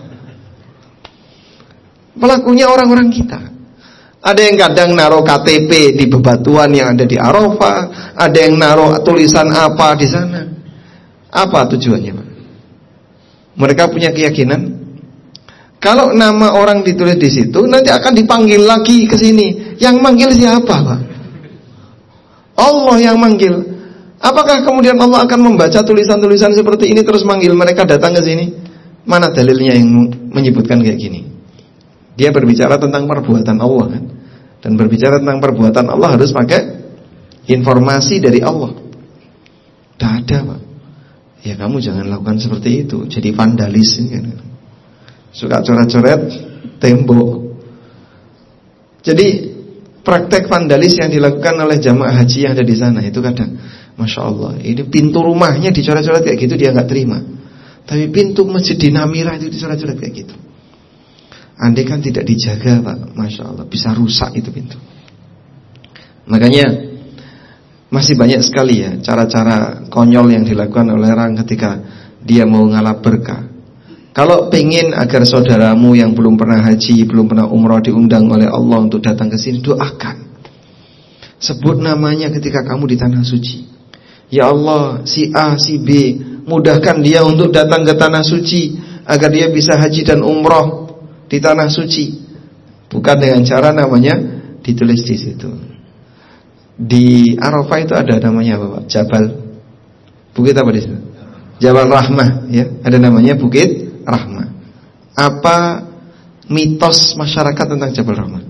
Pelakunya orang-orang kita. Ada yang kadang naruh KTP di bebatuan yang ada di Arafah, ada yang naruh tulisan apa di sana. Apa tujuannya Pak? Mereka punya keyakinan kalau nama orang ditulis di situ nanti akan dipanggil lagi ke sini. Yang manggil siapa Pak? Allah yang manggil. Apakah kemudian Allah akan membaca tulisan-tulisan seperti ini terus manggil mereka datang ke sini? Mana dalilnya yang menyebutkan kayak gini? Dia berbicara tentang perbuatan Allah kan? Dan berbicara tentang perbuatan Allah harus pakai informasi dari Allah. Tidak ada Pak. Ya kamu jangan lakukan seperti itu. Jadi vandalis kan? Suka coret-coret tembok. Jadi praktek vandalis yang dilakukan oleh jamaah haji yang ada di sana itu kadang, Masya Allah, ini pintu rumahnya dicoret-coret kayak gitu dia nggak terima. Tapi pintu Masjid di Namira itu dicoret-coret kayak gitu. Andai kan tidak dijaga Pak, Masya Allah, bisa rusak itu pintu. Makanya masih banyak sekali ya cara-cara konyol yang dilakukan oleh orang ketika dia mau ngalap berkah. Kalau pengen agar saudaramu yang belum pernah haji, belum pernah umrah diundang oleh Allah untuk datang ke sini, doakan. Sebut namanya ketika kamu di tanah suci. Ya Allah, si A, si B, mudahkan dia untuk datang ke tanah suci agar dia bisa haji dan umrah di tanah suci. Bukan dengan cara namanya ditulis di situ. Di Arafah itu ada namanya apa Pak? Jabal. Bukit apa di situ? Jabal Rahmah ya, ada namanya Bukit Rahmah. Apa mitos masyarakat tentang Jabal Rahmah?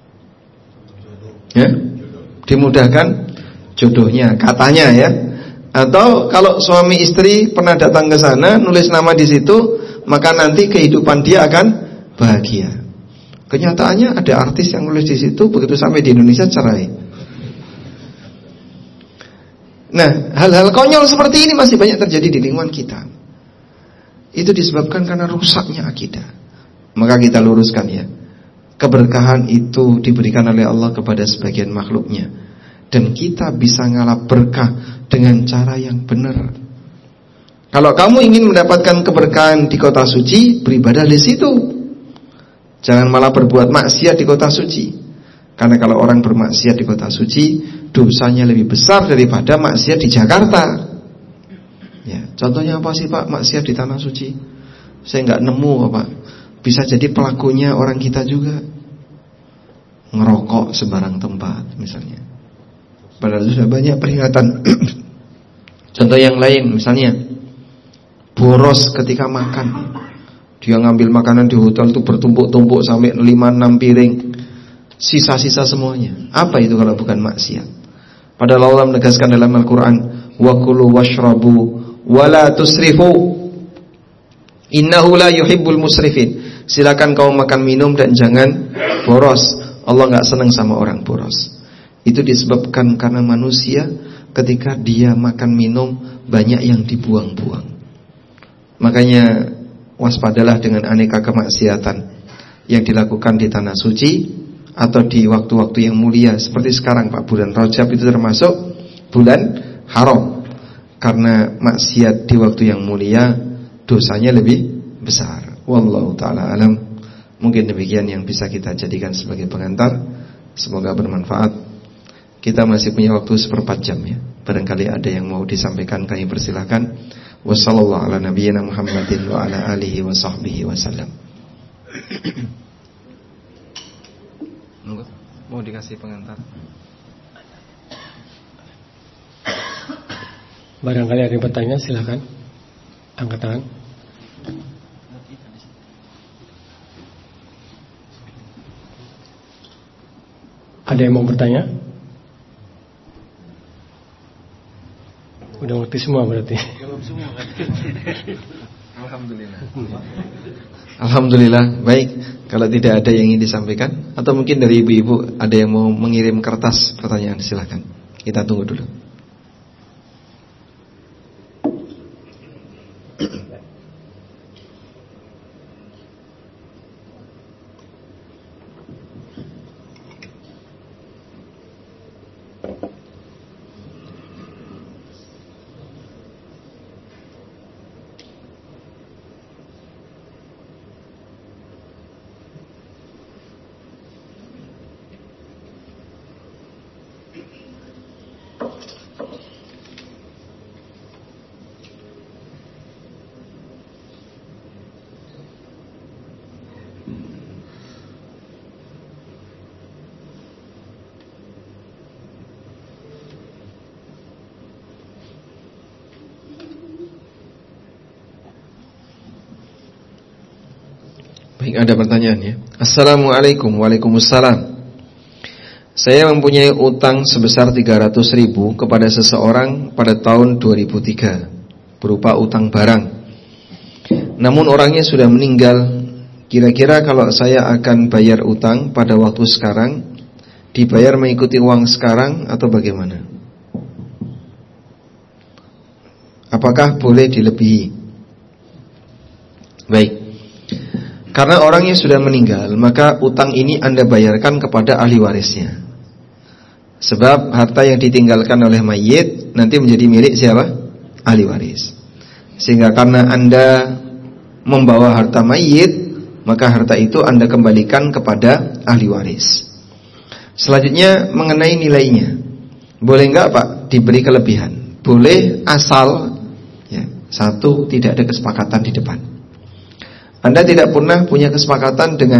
Ya? Dimudahkan jodohnya katanya ya. Atau kalau suami istri pernah datang ke sana nulis nama di situ, maka nanti kehidupan dia akan bahagia. Kenyataannya ada artis yang nulis di situ, begitu sampai di Indonesia cerai. Nah, hal-hal konyol seperti ini masih banyak terjadi di lingkungan kita. Itu disebabkan karena rusaknya akidah. Maka kita luruskan ya. Keberkahan itu diberikan oleh Allah kepada sebagian makhluknya. Dan kita bisa ngalap berkah dengan cara yang benar. Kalau kamu ingin mendapatkan keberkahan di kota suci, beribadah di situ. Jangan malah berbuat maksiat di kota suci. Karena kalau orang bermaksiat di kota suci, dosanya lebih besar daripada maksiat di Jakarta. Ya, contohnya apa sih Pak maksiat di tanah suci? Saya nggak nemu Pak. Bisa jadi pelakunya orang kita juga. Ngerokok sembarang tempat misalnya. Padahal sudah banyak peringatan. Contoh yang lain misalnya boros ketika makan. Dia ngambil makanan di hotel itu bertumpuk-tumpuk sampai 5-6 piring. Sisa-sisa semuanya. Apa itu kalau bukan maksiat? Padahal Allah menegaskan dalam Al-Quran, wa kulu washrabu wa la tusrifu innahu la yuhibbul musrifin. Silakan kau makan minum dan jangan boros. Allah enggak senang sama orang boros. Itu disebabkan karena manusia ketika dia makan minum banyak yang dibuang-buang. Makanya waspadalah dengan aneka kemaksiatan yang dilakukan di tanah suci atau di waktu-waktu yang mulia. Seperti sekarang Pak, bulan Rajab itu termasuk bulan haram. Karena maksiat di waktu yang mulia dosanya lebih besar. Wallahu ta'ala alam. Mungkin demikian yang bisa kita jadikan sebagai pengantar. Semoga bermanfaat. Kita masih punya waktu 1/4 jam ya. Barangkali ada yang mau disampaikan, kami persilahkan. Wassallallahu ala nabiyyina Muhammadin wa ala alihi wa sahbihi wasallam. Mau dikasih pengantar? Barangkali ada yang bertanya, silakan. Angkat tangan. Ada yang mau bertanya? Udah ngerti semua berarti. Alhamdulillah. Alhamdulillah. Baik, kalau tidak ada yang ingin disampaikan, atau mungkin dari ibu-ibu ada yang mau mengirim kertas pertanyaan, silakan. Kita tunggu dulu. Baik, ada pertanyaan ya. Assalamualaikum. Waalaikumsalam. Saya mempunyai utang sebesar 300.000 kepada seseorang pada tahun 2003 berupa utang barang. Namun orangnya sudah meninggal. Kira-kira kalau saya akan bayar utang pada waktu sekarang, dibayar mengikuti uang sekarang atau bagaimana? Apakah boleh dilebihi? Baik. Karena orangnya sudah meninggal, maka utang ini Anda bayarkan kepada ahli warisnya. Sebab harta yang ditinggalkan oleh mayit nanti menjadi milik siapa? Ahli waris. Sehingga karena Anda membawa harta mayit, maka harta itu Anda kembalikan kepada ahli waris. Selanjutnya mengenai nilainya. Boleh enggak Pak diberi kelebihan? Boleh, asal ya, satu, tidak ada kesepakatan di depan. Anda tidak pernah punya kesepakatan dengan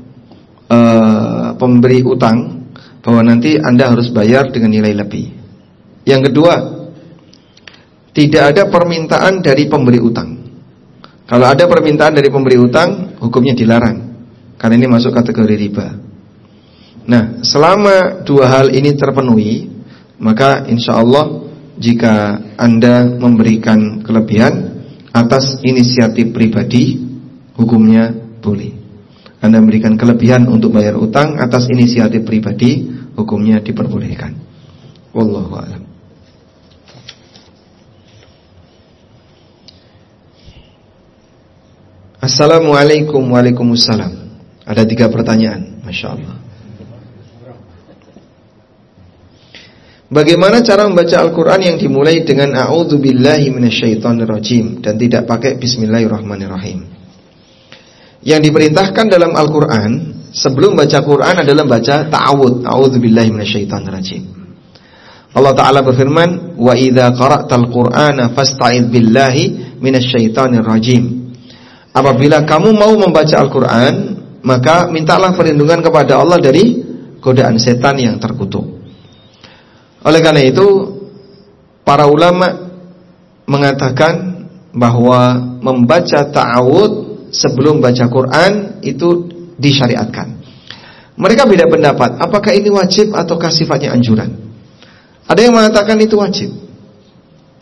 pemberi utang bahwa nanti Anda harus bayar dengan nilai lebih. Yang kedua, tidak ada permintaan dari pemberi utang. Kalau ada permintaan dari pemberi utang, hukumnya dilarang, karena ini masuk kategori riba. Nah, selama dua hal ini terpenuhi, maka insya Allah jika Anda memberikan kelebihan atas inisiatif pribadi, hukumnya boleh. Anda memberikan kelebihan untuk bayar utang atas inisiatif pribadi, hukumnya diperbolehkan. Wallahu a'lam. Assalamualaikum. Waalaikumsalam. Ada 3 pertanyaan, Masya Allah. Bagaimana cara membaca Al-Quran yang dimulai dengan A'udzubillahi minasyaitonirrajim dan tidak pakai Bismillahirrahmanirrahim? Yang diperintahkan dalam Al-Quran sebelum baca Quran adalah baca ta'awud, A'udzubillahi minasyaitonirrajim. Allah Ta'ala berfirman, wa idza qara'tal Qur'ana fasta'idz billahi minasyaitonirrajim. Apabila kamu mau membaca Al-Quran, maka mintalah perlindungan kepada Allah dari godaan setan yang terkutuk. Oleh karena itu, para ulama mengatakan bahwa membaca ta'awud sebelum baca Quran itu disyariatkan. Mereka beda pendapat, apakah ini wajib ataukah sifatnya anjuran. Ada yang mengatakan itu wajib.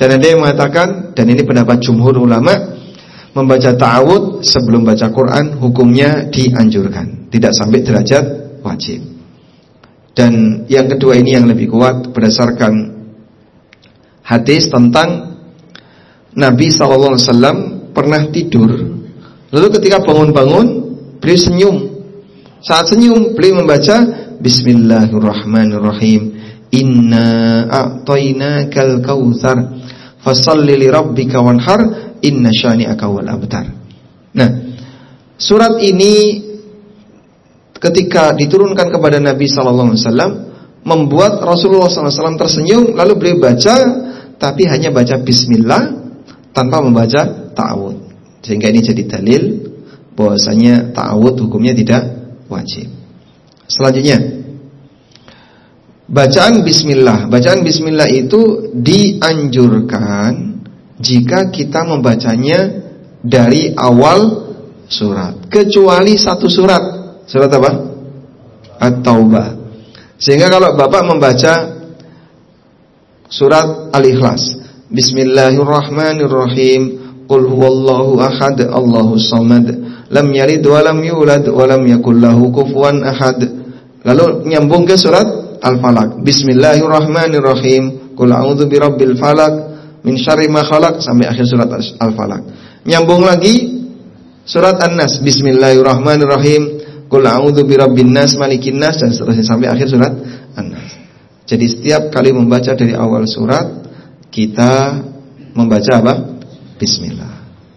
Dan ada yang mengatakan, dan ini pendapat jumhur ulama, membaca ta'awudz sebelum baca Quran hukumnya dianjurkan, tidak sampai derajat wajib. Dan yang kedua ini yang lebih kuat berdasarkan hadis tentang Nabi SAW pernah tidur, lalu ketika bangun-bangun beliau senyum. Saat senyum beliau membaca Bismillahirrahmanirrahim, Inna a'tainakal kautsar fasalli li rabbika wanhar inna syani'aka wal abtar. Nah, surat ini ketika diturunkan kepada Nabi sallallahu alaihi wasallam membuat Rasulullah sallallahu alaihi wasallam tersenyum, lalu beliau baca tapi hanya baca bismillah tanpa membaca ta'awudz. Sehingga ini jadi dalil bahwasanya ta'awudz hukumnya tidak wajib. Selanjutnya, bacaan bismillah. Bacaan bismillah itu dianjurkan jika kita membacanya dari awal surat, kecuali satu surat. Surat apa? At-Taubah. Sehingga kalau Bapak membaca surat Al-Ikhlas, Bismillahirrahmanirrahim, Qul huwallahu ahad, Allahus samad, lam yalid wa lam yulad wa lam yakul lahu kufuwan ahad. Lalu nyambung ke surat Al-Falaq, Bismillahirrahmanirrahim, Qul a'udzu birabbil falaq min syarri ma khalaq, sampai akhir surat Al-Falaq. Nyambung lagi surat An-Nas, Bismillahirrahmanirrahim, Qul a'udzu birabbin nas malikin nas, dan seterusnya sampai akhir surat An-Nas. Jadi setiap kali membaca dari awal surat kita membaca apa? Bismillah.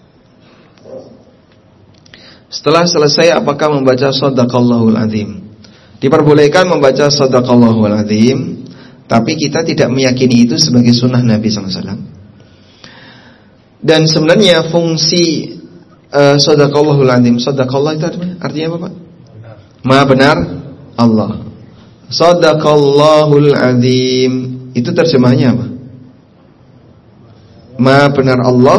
Setelah selesai apakah membaca Shadaqallahul Azim? Diperbolehkan membaca Shadaqallahul Azim, tapi kita tidak meyakini itu sebagai sunnah Nabi SAW. Dan sebenarnya fungsi Shadaqallahul Azim, Shadaqallah itu artinya apa Pak? Maha benar Allah. Shadaqallahul Azim itu terjemahannya apa? Maha benar Allah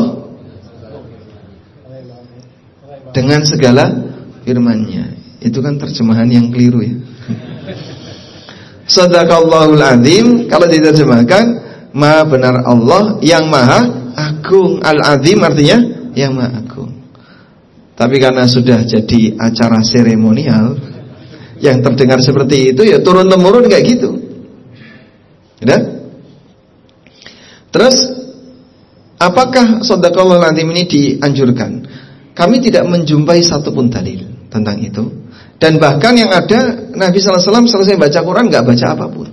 dengan segala firman-Nya. Itu kan terjemahan yang keliru ya. Shadaqallahul Azim kalau diterjemahkan Maha benar Allah yang Maha Agung. Al-Azim artinya yang Maha Agung. Tapi karena sudah jadi acara seremonial yang terdengar seperti itu, ya turun-temurun kayak gitu. Udah? Terus apakah Shadaqallahul Azim ini dianjurkan? Kami tidak menjumpai satupun dalil tentang itu. Dan bahkan yang ada Nabi SAW selesai baca Quran gak baca apapun.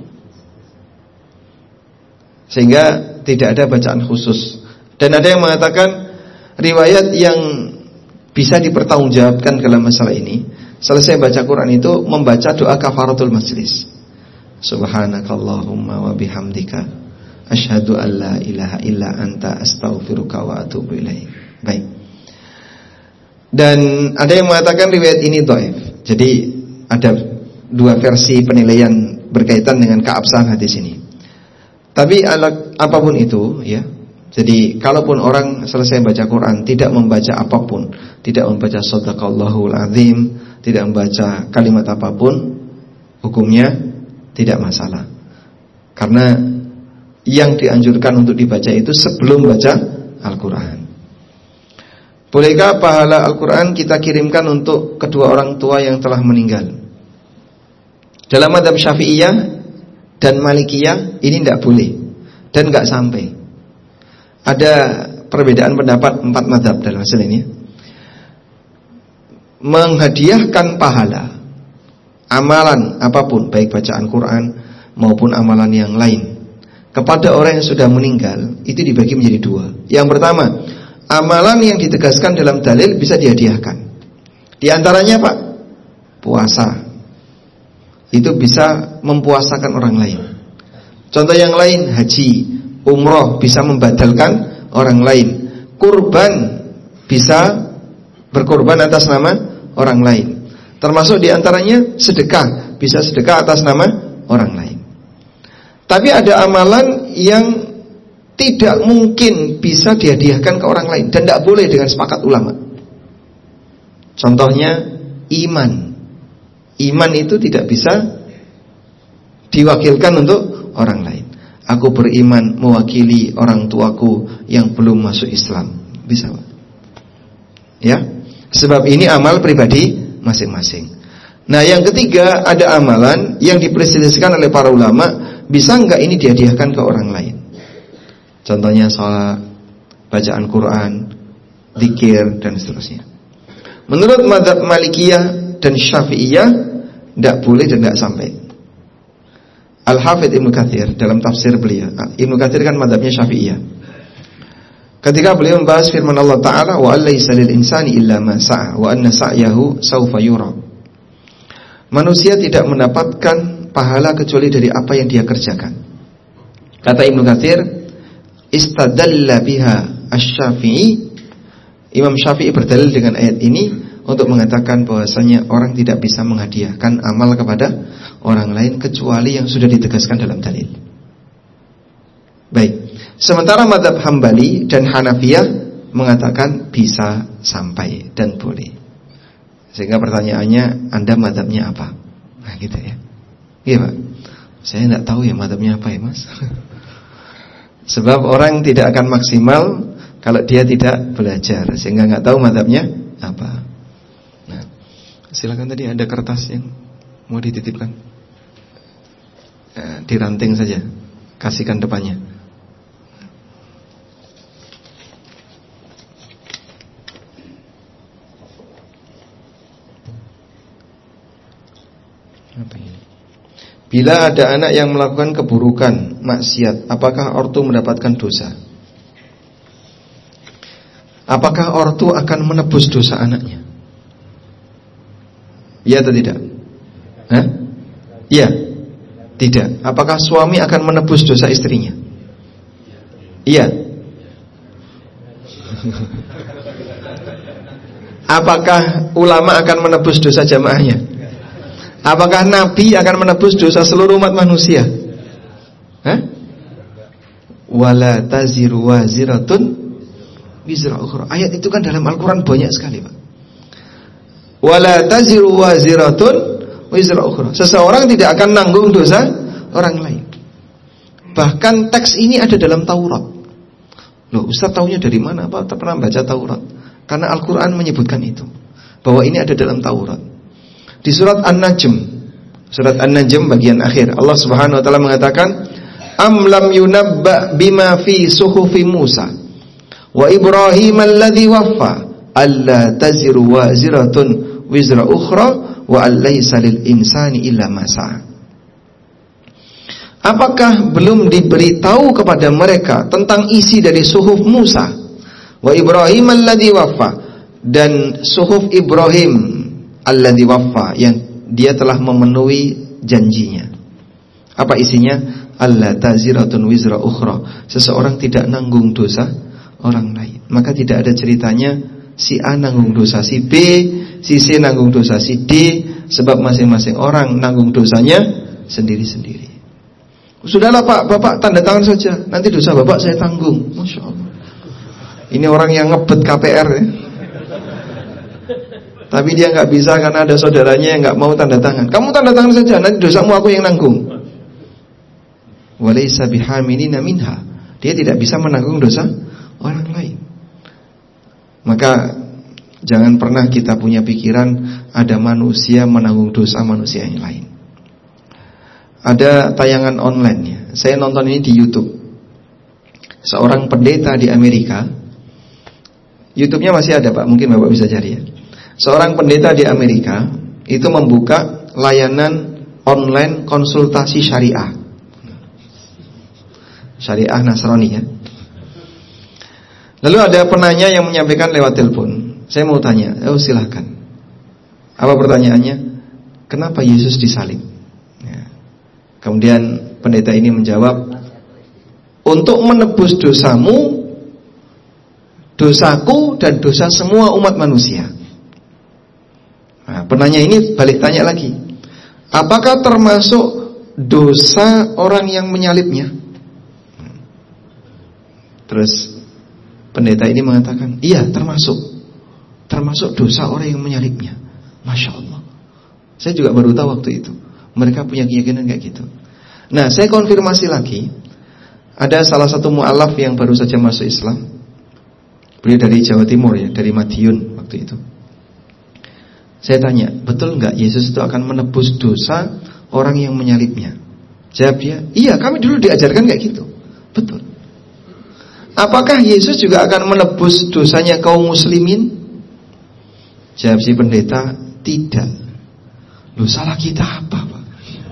Sehingga tidak ada bacaan khusus. Dan ada yang mengatakan riwayat yang bisa dipertanggungjawabkan dalam masalah ini, selesai baca Quran itu membaca doa kafaratul majlis, Subhanakallahumma wa bihamdika asyhadu an la ilaha illa anta astaghfiruka wa atubu ilaik. Baik. Dan ada yang mengatakan riwayat ini dhaif. Jadi ada dua versi penilaian berkaitan dengan keabsahan hadis ini. Tapi apapun itu ya. Jadi kalaupun orang selesai baca Quran tidak membaca apapun, tidak membaca Shadaqallahul Azim, tidak membaca kalimat apapun, hukumnya tidak masalah. Karena yang dianjurkan untuk dibaca itu sebelum baca Al-Quran. Bolehkah pahala Al-Quran kita kirimkan untuk kedua orang tua yang telah meninggal? Dalam mazhab Syafi'iyah dan Malikiyah ini tidak boleh dan tidak sampai. Ada perbedaan pendapat 4 mazhab dalam masalah ini. Menghadiahkan pahala amalan apapun, baik bacaan Quran maupun amalan yang lain, kepada orang yang sudah meninggal, itu dibagi menjadi 2. Yang pertama, amalan yang ditegaskan dalam dalil bisa dihadiahkan. Di antaranya Pak, puasa. Itu bisa mempuasakan orang lain. Contoh yang lain, haji, umroh bisa membadalkan orang lain. Kurban bisa berkorban atas nama orang lain. Termasuk di antaranya sedekah, bisa sedekah atas nama orang lain. Tapi ada amalan yang tidak mungkin bisa dihadiahkan ke orang lain dan tidak boleh dengan sepakat ulama. Contohnya iman. Iman itu tidak bisa diwakilkan untuk orang lain. Aku beriman mewakili orang tuaku yang belum masuk Islam. Bisa, Pak? Ya, sebab ini amal pribadi masing-masing. Nah, yang ketiga, ada amalan yang diperselisihkan oleh para ulama, bisa enggak ini dihadiahkan ke orang lain? Contohnya salat, bacaan Quran, zikir, dan seterusnya. Menurut mazhab Malikiyah dan Syafi'iyah, tidak boleh dan tidak sampai. Al-Hafidz Ibnu Katsir dalam tafsir beliau, Ibnu Katsir kan mazhabnya Syafi'iyah, ketika beliau membahas firman Allah Ta'ala, wa alaysa lil insani illa ma sa'a wa anna sa'yahu sawfa yura. Manusia tidak mendapatkan pahala kecuali dari apa yang dia kerjakan. Kata Ibnu Katsir, istadalla biha asy-Syafi'i, Imam Syafi'i berdalil dengan ayat ini untuk mengatakan bahwasanya orang tidak bisa menghadiahkan amal kepada orang lain kecuali yang sudah ditegaskan dalam dalil. Baik. Sementara mazhab Hambali dan Hanafiyah mengatakan bisa sampai dan boleh. Sehingga pertanyaannya, Anda mazhabnya apa? Nah, gitu ya. Iya, Pak. Saya tidak tahu ya mazhabnya apa ya, Mas. Sebab orang tidak akan maksimal kalau dia tidak belajar, sehingga nggak tahu mazhabnya apa. Nah, silakan, tadi ada kertas yang mau dititipkan. Nah, diranting saja, kasihkan depannya. Apa ini? Bila ada anak yang melakukan keburukan, maksiat, apakah ortu mendapatkan dosa? Apakah ortu akan menebus dosa anaknya? Iya atau tidak? Hah? Iya. Tidak. Apakah suami akan menebus dosa istrinya? Iya. Apakah ulama akan menebus dosa jamaahnya? Apakah Nabi akan menebus dosa seluruh umat manusia? Hah? Wala taziru waziratun wizra ukhra. Ayat itu kan dalam Al-Quran banyak sekali, Pak. Wala taziru waziratun wizra ukhra. Seseorang tidak akan nanggung dosa orang lain. Bahkan teks ini ada dalam Taurat. Loh, Ustaz taunya dari mana? Apa pernah baca Taurat? Karena Al-Quran menyebutkan itu, bahwa ini ada dalam Taurat. Di surat An-Najm, surat An-Najm bagian akhir, Allah Subhanahu wa taala mengatakan, am lam yunabba bima fi suhufi Musa wa Ibrahim alladhi waffa alla taziru waziratun wizra ukhra wa allaysa lil insani illa ma sa'a. Apakah belum diberitahu kepada mereka tentang isi dari suhuf Musa wa Ibrahim alladhi waffa, dan suhuf Ibrahim alladzi waffa, yang dia telah memenuhi janjinya. Apa isinya? Alla taziratun wizra ukhra. Seseorang tidak nanggung dosa orang lain. Maka tidak ada ceritanya si A nanggung dosa si B, si C nanggung dosa si D, sebab masing-masing orang nanggung dosanya sendiri-sendiri. Sudahlah Pak, Bapak tanda tangan saja, nanti dosa Bapak saya tanggung. Masya Allah. Ini orang yang ngebet KPR ya. Tapi dia nggak bisa karena ada saudaranya yang nggak mau tanda tangan. Kamu tanda tangan saja, nanti dosamu aku yang nanggung. Walaysa bihamilina minha. Dia tidak bisa menanggung dosa orang lain. Maka jangan pernah kita punya pikiran ada manusia menanggung dosa manusia yang lain. Ada tayangan online ya. Saya nonton ini di YouTube. Seorang pendeta di Amerika. YouTube-nya masih ada Pak, mungkin Bapak bisa cari ya. Seorang pendeta di Amerika itu membuka layanan online konsultasi syariah. Syariah Nasrani ya. Lalu ada penanya yang menyampaikan lewat telepon. Saya mau tanya, silahkan. Apa pertanyaannya? Kenapa Yesus disalib? Ya. Kemudian pendeta ini menjawab, untuk menebus dosamu, dosaku, dan dosa semua umat manusia. Nah, penanya ini balik tanya lagi, apakah termasuk dosa orang yang menyalibnya? Terus pendeta ini mengatakan, iya termasuk dosa orang yang menyalibnya. Masya Allah. Saya juga baru tahu waktu itu mereka punya keyakinan kayak gitu. Nah, saya konfirmasi lagi, Ada salah satu mu'alaf yang baru saja masuk Islam. Beliau dari Jawa Timur ya, dari Madiun waktu itu. Saya tanya, betul enggak Yesus itu akan menebus dosa orang yang menyalibnya? Jawab dia, iya, kami dulu diajarkan kayak gitu. Betul. Apakah Yesus juga akan menebus dosanya kaum muslimin? Jawab si pendeta, tidak. Loh, salah kita apa, Pak?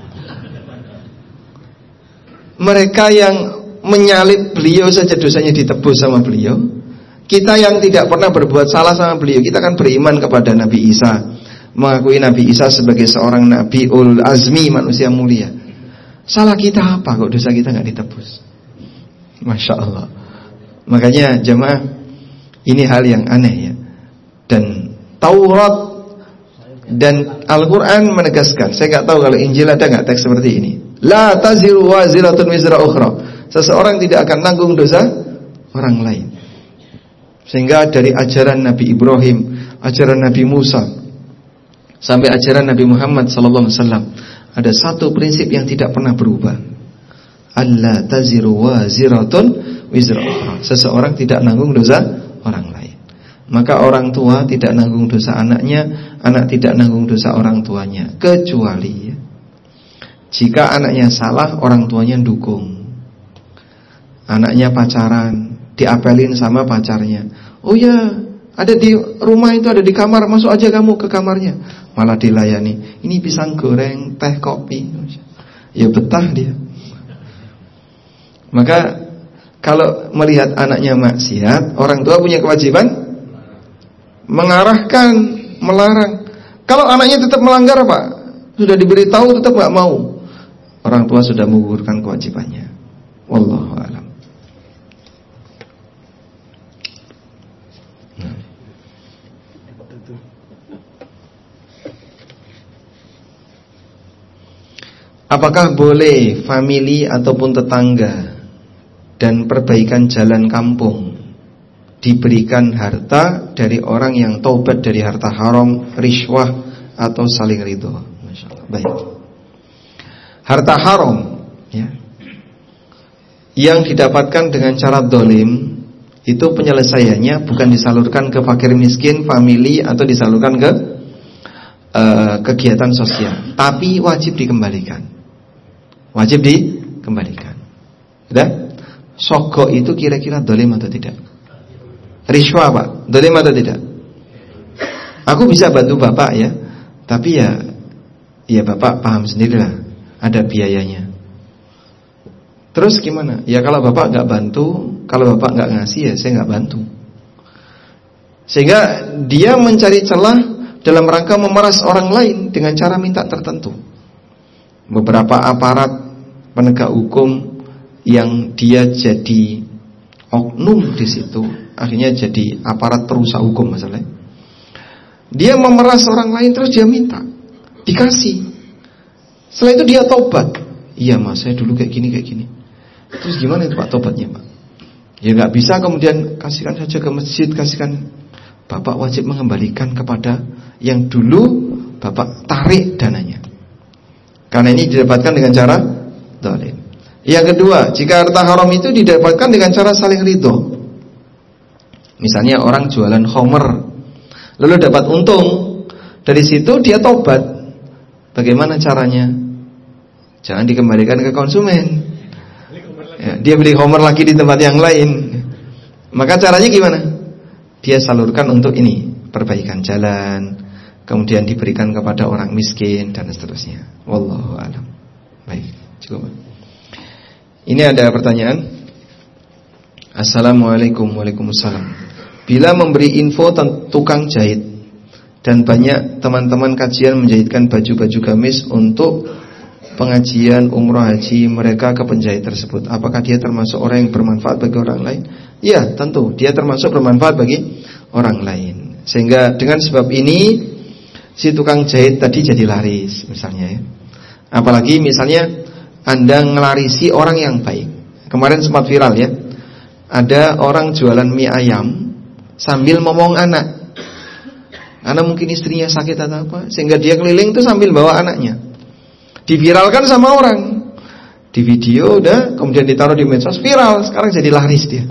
Mereka yang menyalib beliau saja dosanya ditebus sama beliau. Kita yang tidak pernah berbuat salah sama beliau, kita kan beriman kepada Nabi Isa, mengakui Nabi Isa sebagai seorang Nabi ul azmi, manusia mulia. Salah kita apa kok dosa kita gak ditebus? Masya Allah. Makanya jemaah, ini hal yang aneh ya. Dan Taurat dan Al-Quran menegaskan. Saya gak tahu kalau Injil ada gak teks seperti ini. La taziru waziratun wizra ukhra. Seseorang tidak akan tanggung dosa orang lain. Sehingga dari ajaran Nabi Ibrahim, ajaran Nabi Musa, sampai ajaran Nabi Muhammad SAW, ada satu prinsip yang tidak pernah berubah. Alla taziru waziratun wizra ukhra. Seseorang tidak nanggung dosa orang lain. Maka orang tua tidak nanggung dosa anaknya, anak tidak nanggung dosa orang tuanya, kecuali jika anaknya salah, orang tuanya dukung. Anaknya pacaran, diapelin sama pacarnya. Oh ya, ada di rumah itu, ada di kamar, masuk aja kamu ke kamarnya. Malah dilayani. Ini pisang goreng, teh, kopi. Ya betah dia. Maka kalau melihat anaknya maksiat, orang tua punya kewajiban mengarahkan, melarang. Kalau anaknya tetap melanggar, Pak, sudah diberitahu tetap gak mau, orang tua sudah menggugurkan kewajibannya. Wallahu a'lam. Apakah boleh famili ataupun tetangga dan perbaikan jalan kampung diberikan harta dari orang yang taubat dari harta haram, riswah atau saling ridho? Masya Allah. Baik. Harta haram ya, yang didapatkan dengan cara dolim, itu penyelesaiannya bukan disalurkan ke fakir miskin, famili, atau disalurkan ke kegiatan sosial, tapi wajib dikembalikan. Wajib dikembalikan. Sudah? Sogok itu kira-kira dolim atau tidak? Riswa, Pak, dolim atau tidak? Aku bisa bantu Bapak ya, tapi ya Bapak paham sendirilah, ada biayanya. Terus gimana? Ya kalau Bapak gak bantu, kalau Bapak gak ngasih, ya saya gak bantu. Sehingga dia mencari celah dalam rangka memeras orang lain dengan cara minta tertentu. Beberapa aparat penegak hukum yang dia jadi oknum di situ, akhirnya jadi aparat perusak hukum masalahnya. Dia memeras orang lain, terus dia minta dikasih. Setelah itu dia tobat. Iya Mas, saya dulu kayak gini. Terus gimana itu Pak tobatnya Pak? Ya gak bisa kemudian kasihkan saja ke masjid, kasihkan. Bapak wajib mengembalikan kepada yang dulu Bapak tarik dananya, karena ini didapatkan dengan cara zalim. Yang kedua, jika harta haram itu didapatkan dengan cara saling ridho. Misalnya orang jualan khamr, lalu dapat untung, dari situ dia tobat. Bagaimana caranya? Jangan dikembalikan ke konsumen ya, dia beli khamr lagi di tempat yang lain. Maka caranya gimana? Dia salurkan untuk ini, perbaikan jalan, kemudian diberikan kepada orang miskin dan seterusnya. Wallahu a'lam. Baik, cukup. Ini ada pertanyaan. Assalamualaikum. Waalaikumsalam. Bila memberi info tentang tukang jahit dan banyak teman-teman kajian menjahitkan baju-baju gamis untuk pengajian umroh haji mereka ke penjahit tersebut, apakah dia termasuk orang yang bermanfaat bagi orang lain? Ya, tentu dia termasuk bermanfaat bagi orang lain. Sehingga dengan sebab ini si tukang jahit tadi jadi laris misalnya ya. Apalagi misalnya Anda ngelarisi orang yang baik. Kemarin sempat viral ya, ada orang jualan mie ayam sambil ngomong anak. Karena mungkin istrinya sakit atau apa, sehingga dia keliling tuh sambil bawa anaknya. Diviralkan sama orang. Di video udah, kemudian ditaruh di medsos, viral. Sekarang jadi laris dia.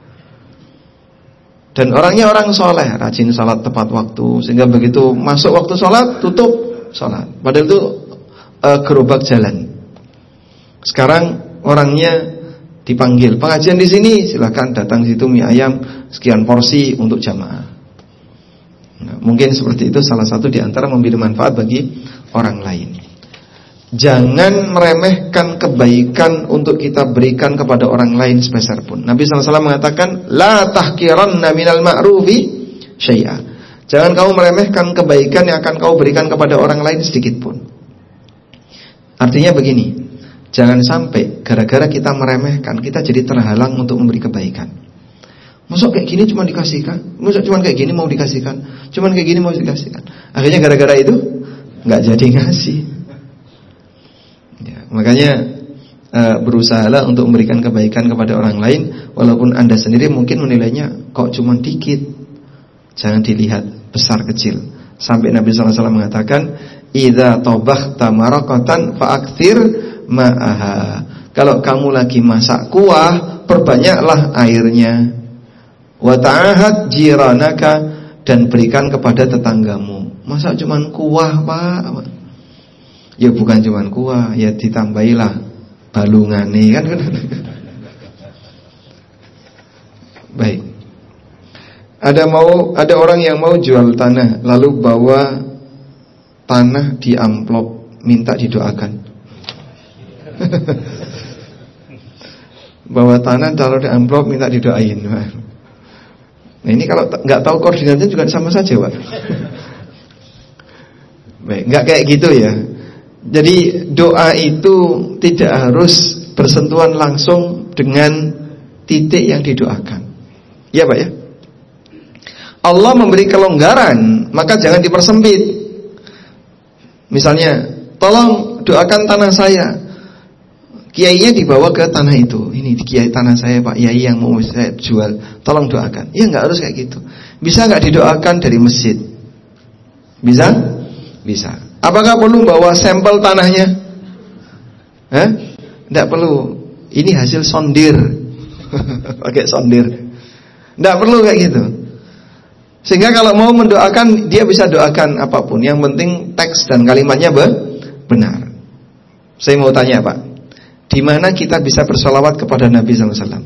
Dan orangnya orang soleh, rajin sholat tepat waktu, sehingga begitu masuk waktu sholat, tutup sholat. Padahal itu gerobak jalan. Sekarang orangnya dipanggil, pengajian di sini, silakan datang situ, mie ayam sekian porsi untuk jamaah. Nah, mungkin seperti itu salah satu di antara memberi manfaat bagi orang lain. Jangan meremehkan kebaikan untuk kita berikan kepada orang lain sebesar pun. Nabi SAW mengatakan, la tahkiranna minal ma'rufi syai'a. Jangan kamu meremehkan kebaikan yang akan kau berikan kepada orang lain sedikit pun. Artinya begini, jangan sampai gara-gara kita meremehkan, kita jadi terhalang untuk memberi kebaikan. Masuk kayak gini cuma dikasihkan, masuk cuma kayak gini mau dikasihkan, cuma kayak gini mau dikasihkan. Akhirnya gara-gara itu nggak jadi ngasih. Ya, makanya berusahalah untuk memberikan kebaikan kepada orang lain, walaupun Anda sendiri mungkin menilainya kok cuma dikit. Jangan dilihat besar kecil. Sampai Nabi SAW mengatakan, idza tabakhta maraqatan fa'akthir ma'aha. Kalau kamu lagi masak kuah, perbanyaklah airnya. Wa ta'ahad jiranaka, dan berikan kepada tetanggamu. Masa cuman kuah, Pak? Ya bukan cuman kuah, ya ditambahilah balungane kan. Baik. Ada orang yang mau jual tanah, lalu bawa tanah di amplop, minta didoakan. Bawa tanah taruh di amplop, minta didoain. Nah ini kalau nggak tahu koordinatnya juga sama saja, Pak. Baik, nggak kayak gitu ya. Jadi doa itu tidak harus bersentuhan langsung dengan titik yang didoakan. Ya Pak ya. Allah memberi kelonggaran, maka jangan dipersempit. Misalnya, tolong doakan tanah saya. Kiainya dibawa ke tanah itu. Ini kiai tanah saya Pak Yai yang mau saya jual, tolong doakan. Ya nggak harus kayak gitu. Bisa nggak didoakan dari masjid? Bisa? Bisa. Apakah perlu bawa sampel tanahnya? Tidak perlu. Ini hasil sondir. Pakai sondir. Tidak perlu kayak gitu. Sehingga kalau mau mendoakan, dia bisa doakan apapun. Yang penting teks dan kalimatnya benar. Saya mau tanya Pak, di mana kita bisa bersolawat kepada Nabi SAW?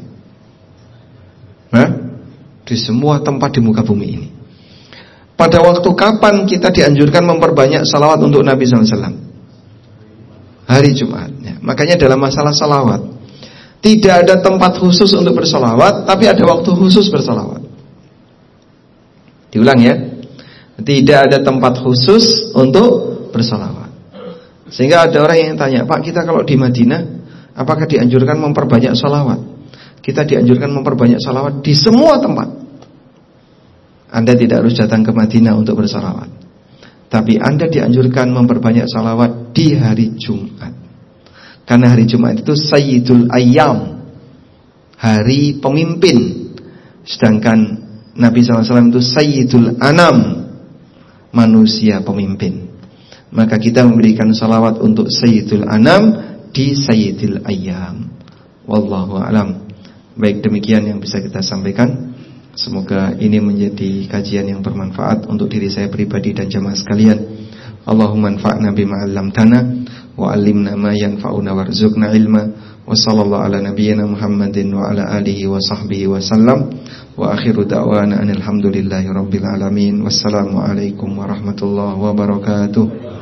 Di semua tempat di muka bumi ini. Pada waktu kapan kita dianjurkan memperbanyak salawat untuk Nabi SAW? Hari Jumat ya. Makanya dalam masalah salawat, tidak ada tempat khusus untuk bersalawat, tapi ada waktu khusus bersalawat. Diulang ya, tidak ada tempat khusus untuk bersalawat. Sehingga ada orang yang tanya, Pak, kita kalau di Madinah, apakah dianjurkan memperbanyak salawat? Kita dianjurkan memperbanyak salawat di semua tempat. Anda tidak harus datang ke Madinah untuk bersalawat, tapi Anda dianjurkan memperbanyak salawat di hari Jumat. Karena hari Jumat itu Sayyidul Ayyam, hari pemimpin. Sedangkan Nabi SAW itu Sayyidul Anam, manusia pemimpin. Maka kita memberikan salawat untuk Sayyidul Anam di Sayyidul Ayyam. Wallahu a'lam. Baik, demikian yang bisa kita sampaikan. Semoga ini menjadi kajian yang bermanfaat untuk diri saya pribadi dan jamaah sekalian. Allahumma anfa'na bima 'allamtana wa 'allimna ma yanfa'una warzuqna ilma. Wa sallallahu ala nabiyyina Muhammadin wa ala alihi wa sahbihi wa sallam. Wa akhiru da'wana alhamdulillahi rabbil alamin. Wassalamu alaikum warahmatullahi wabarakatuh.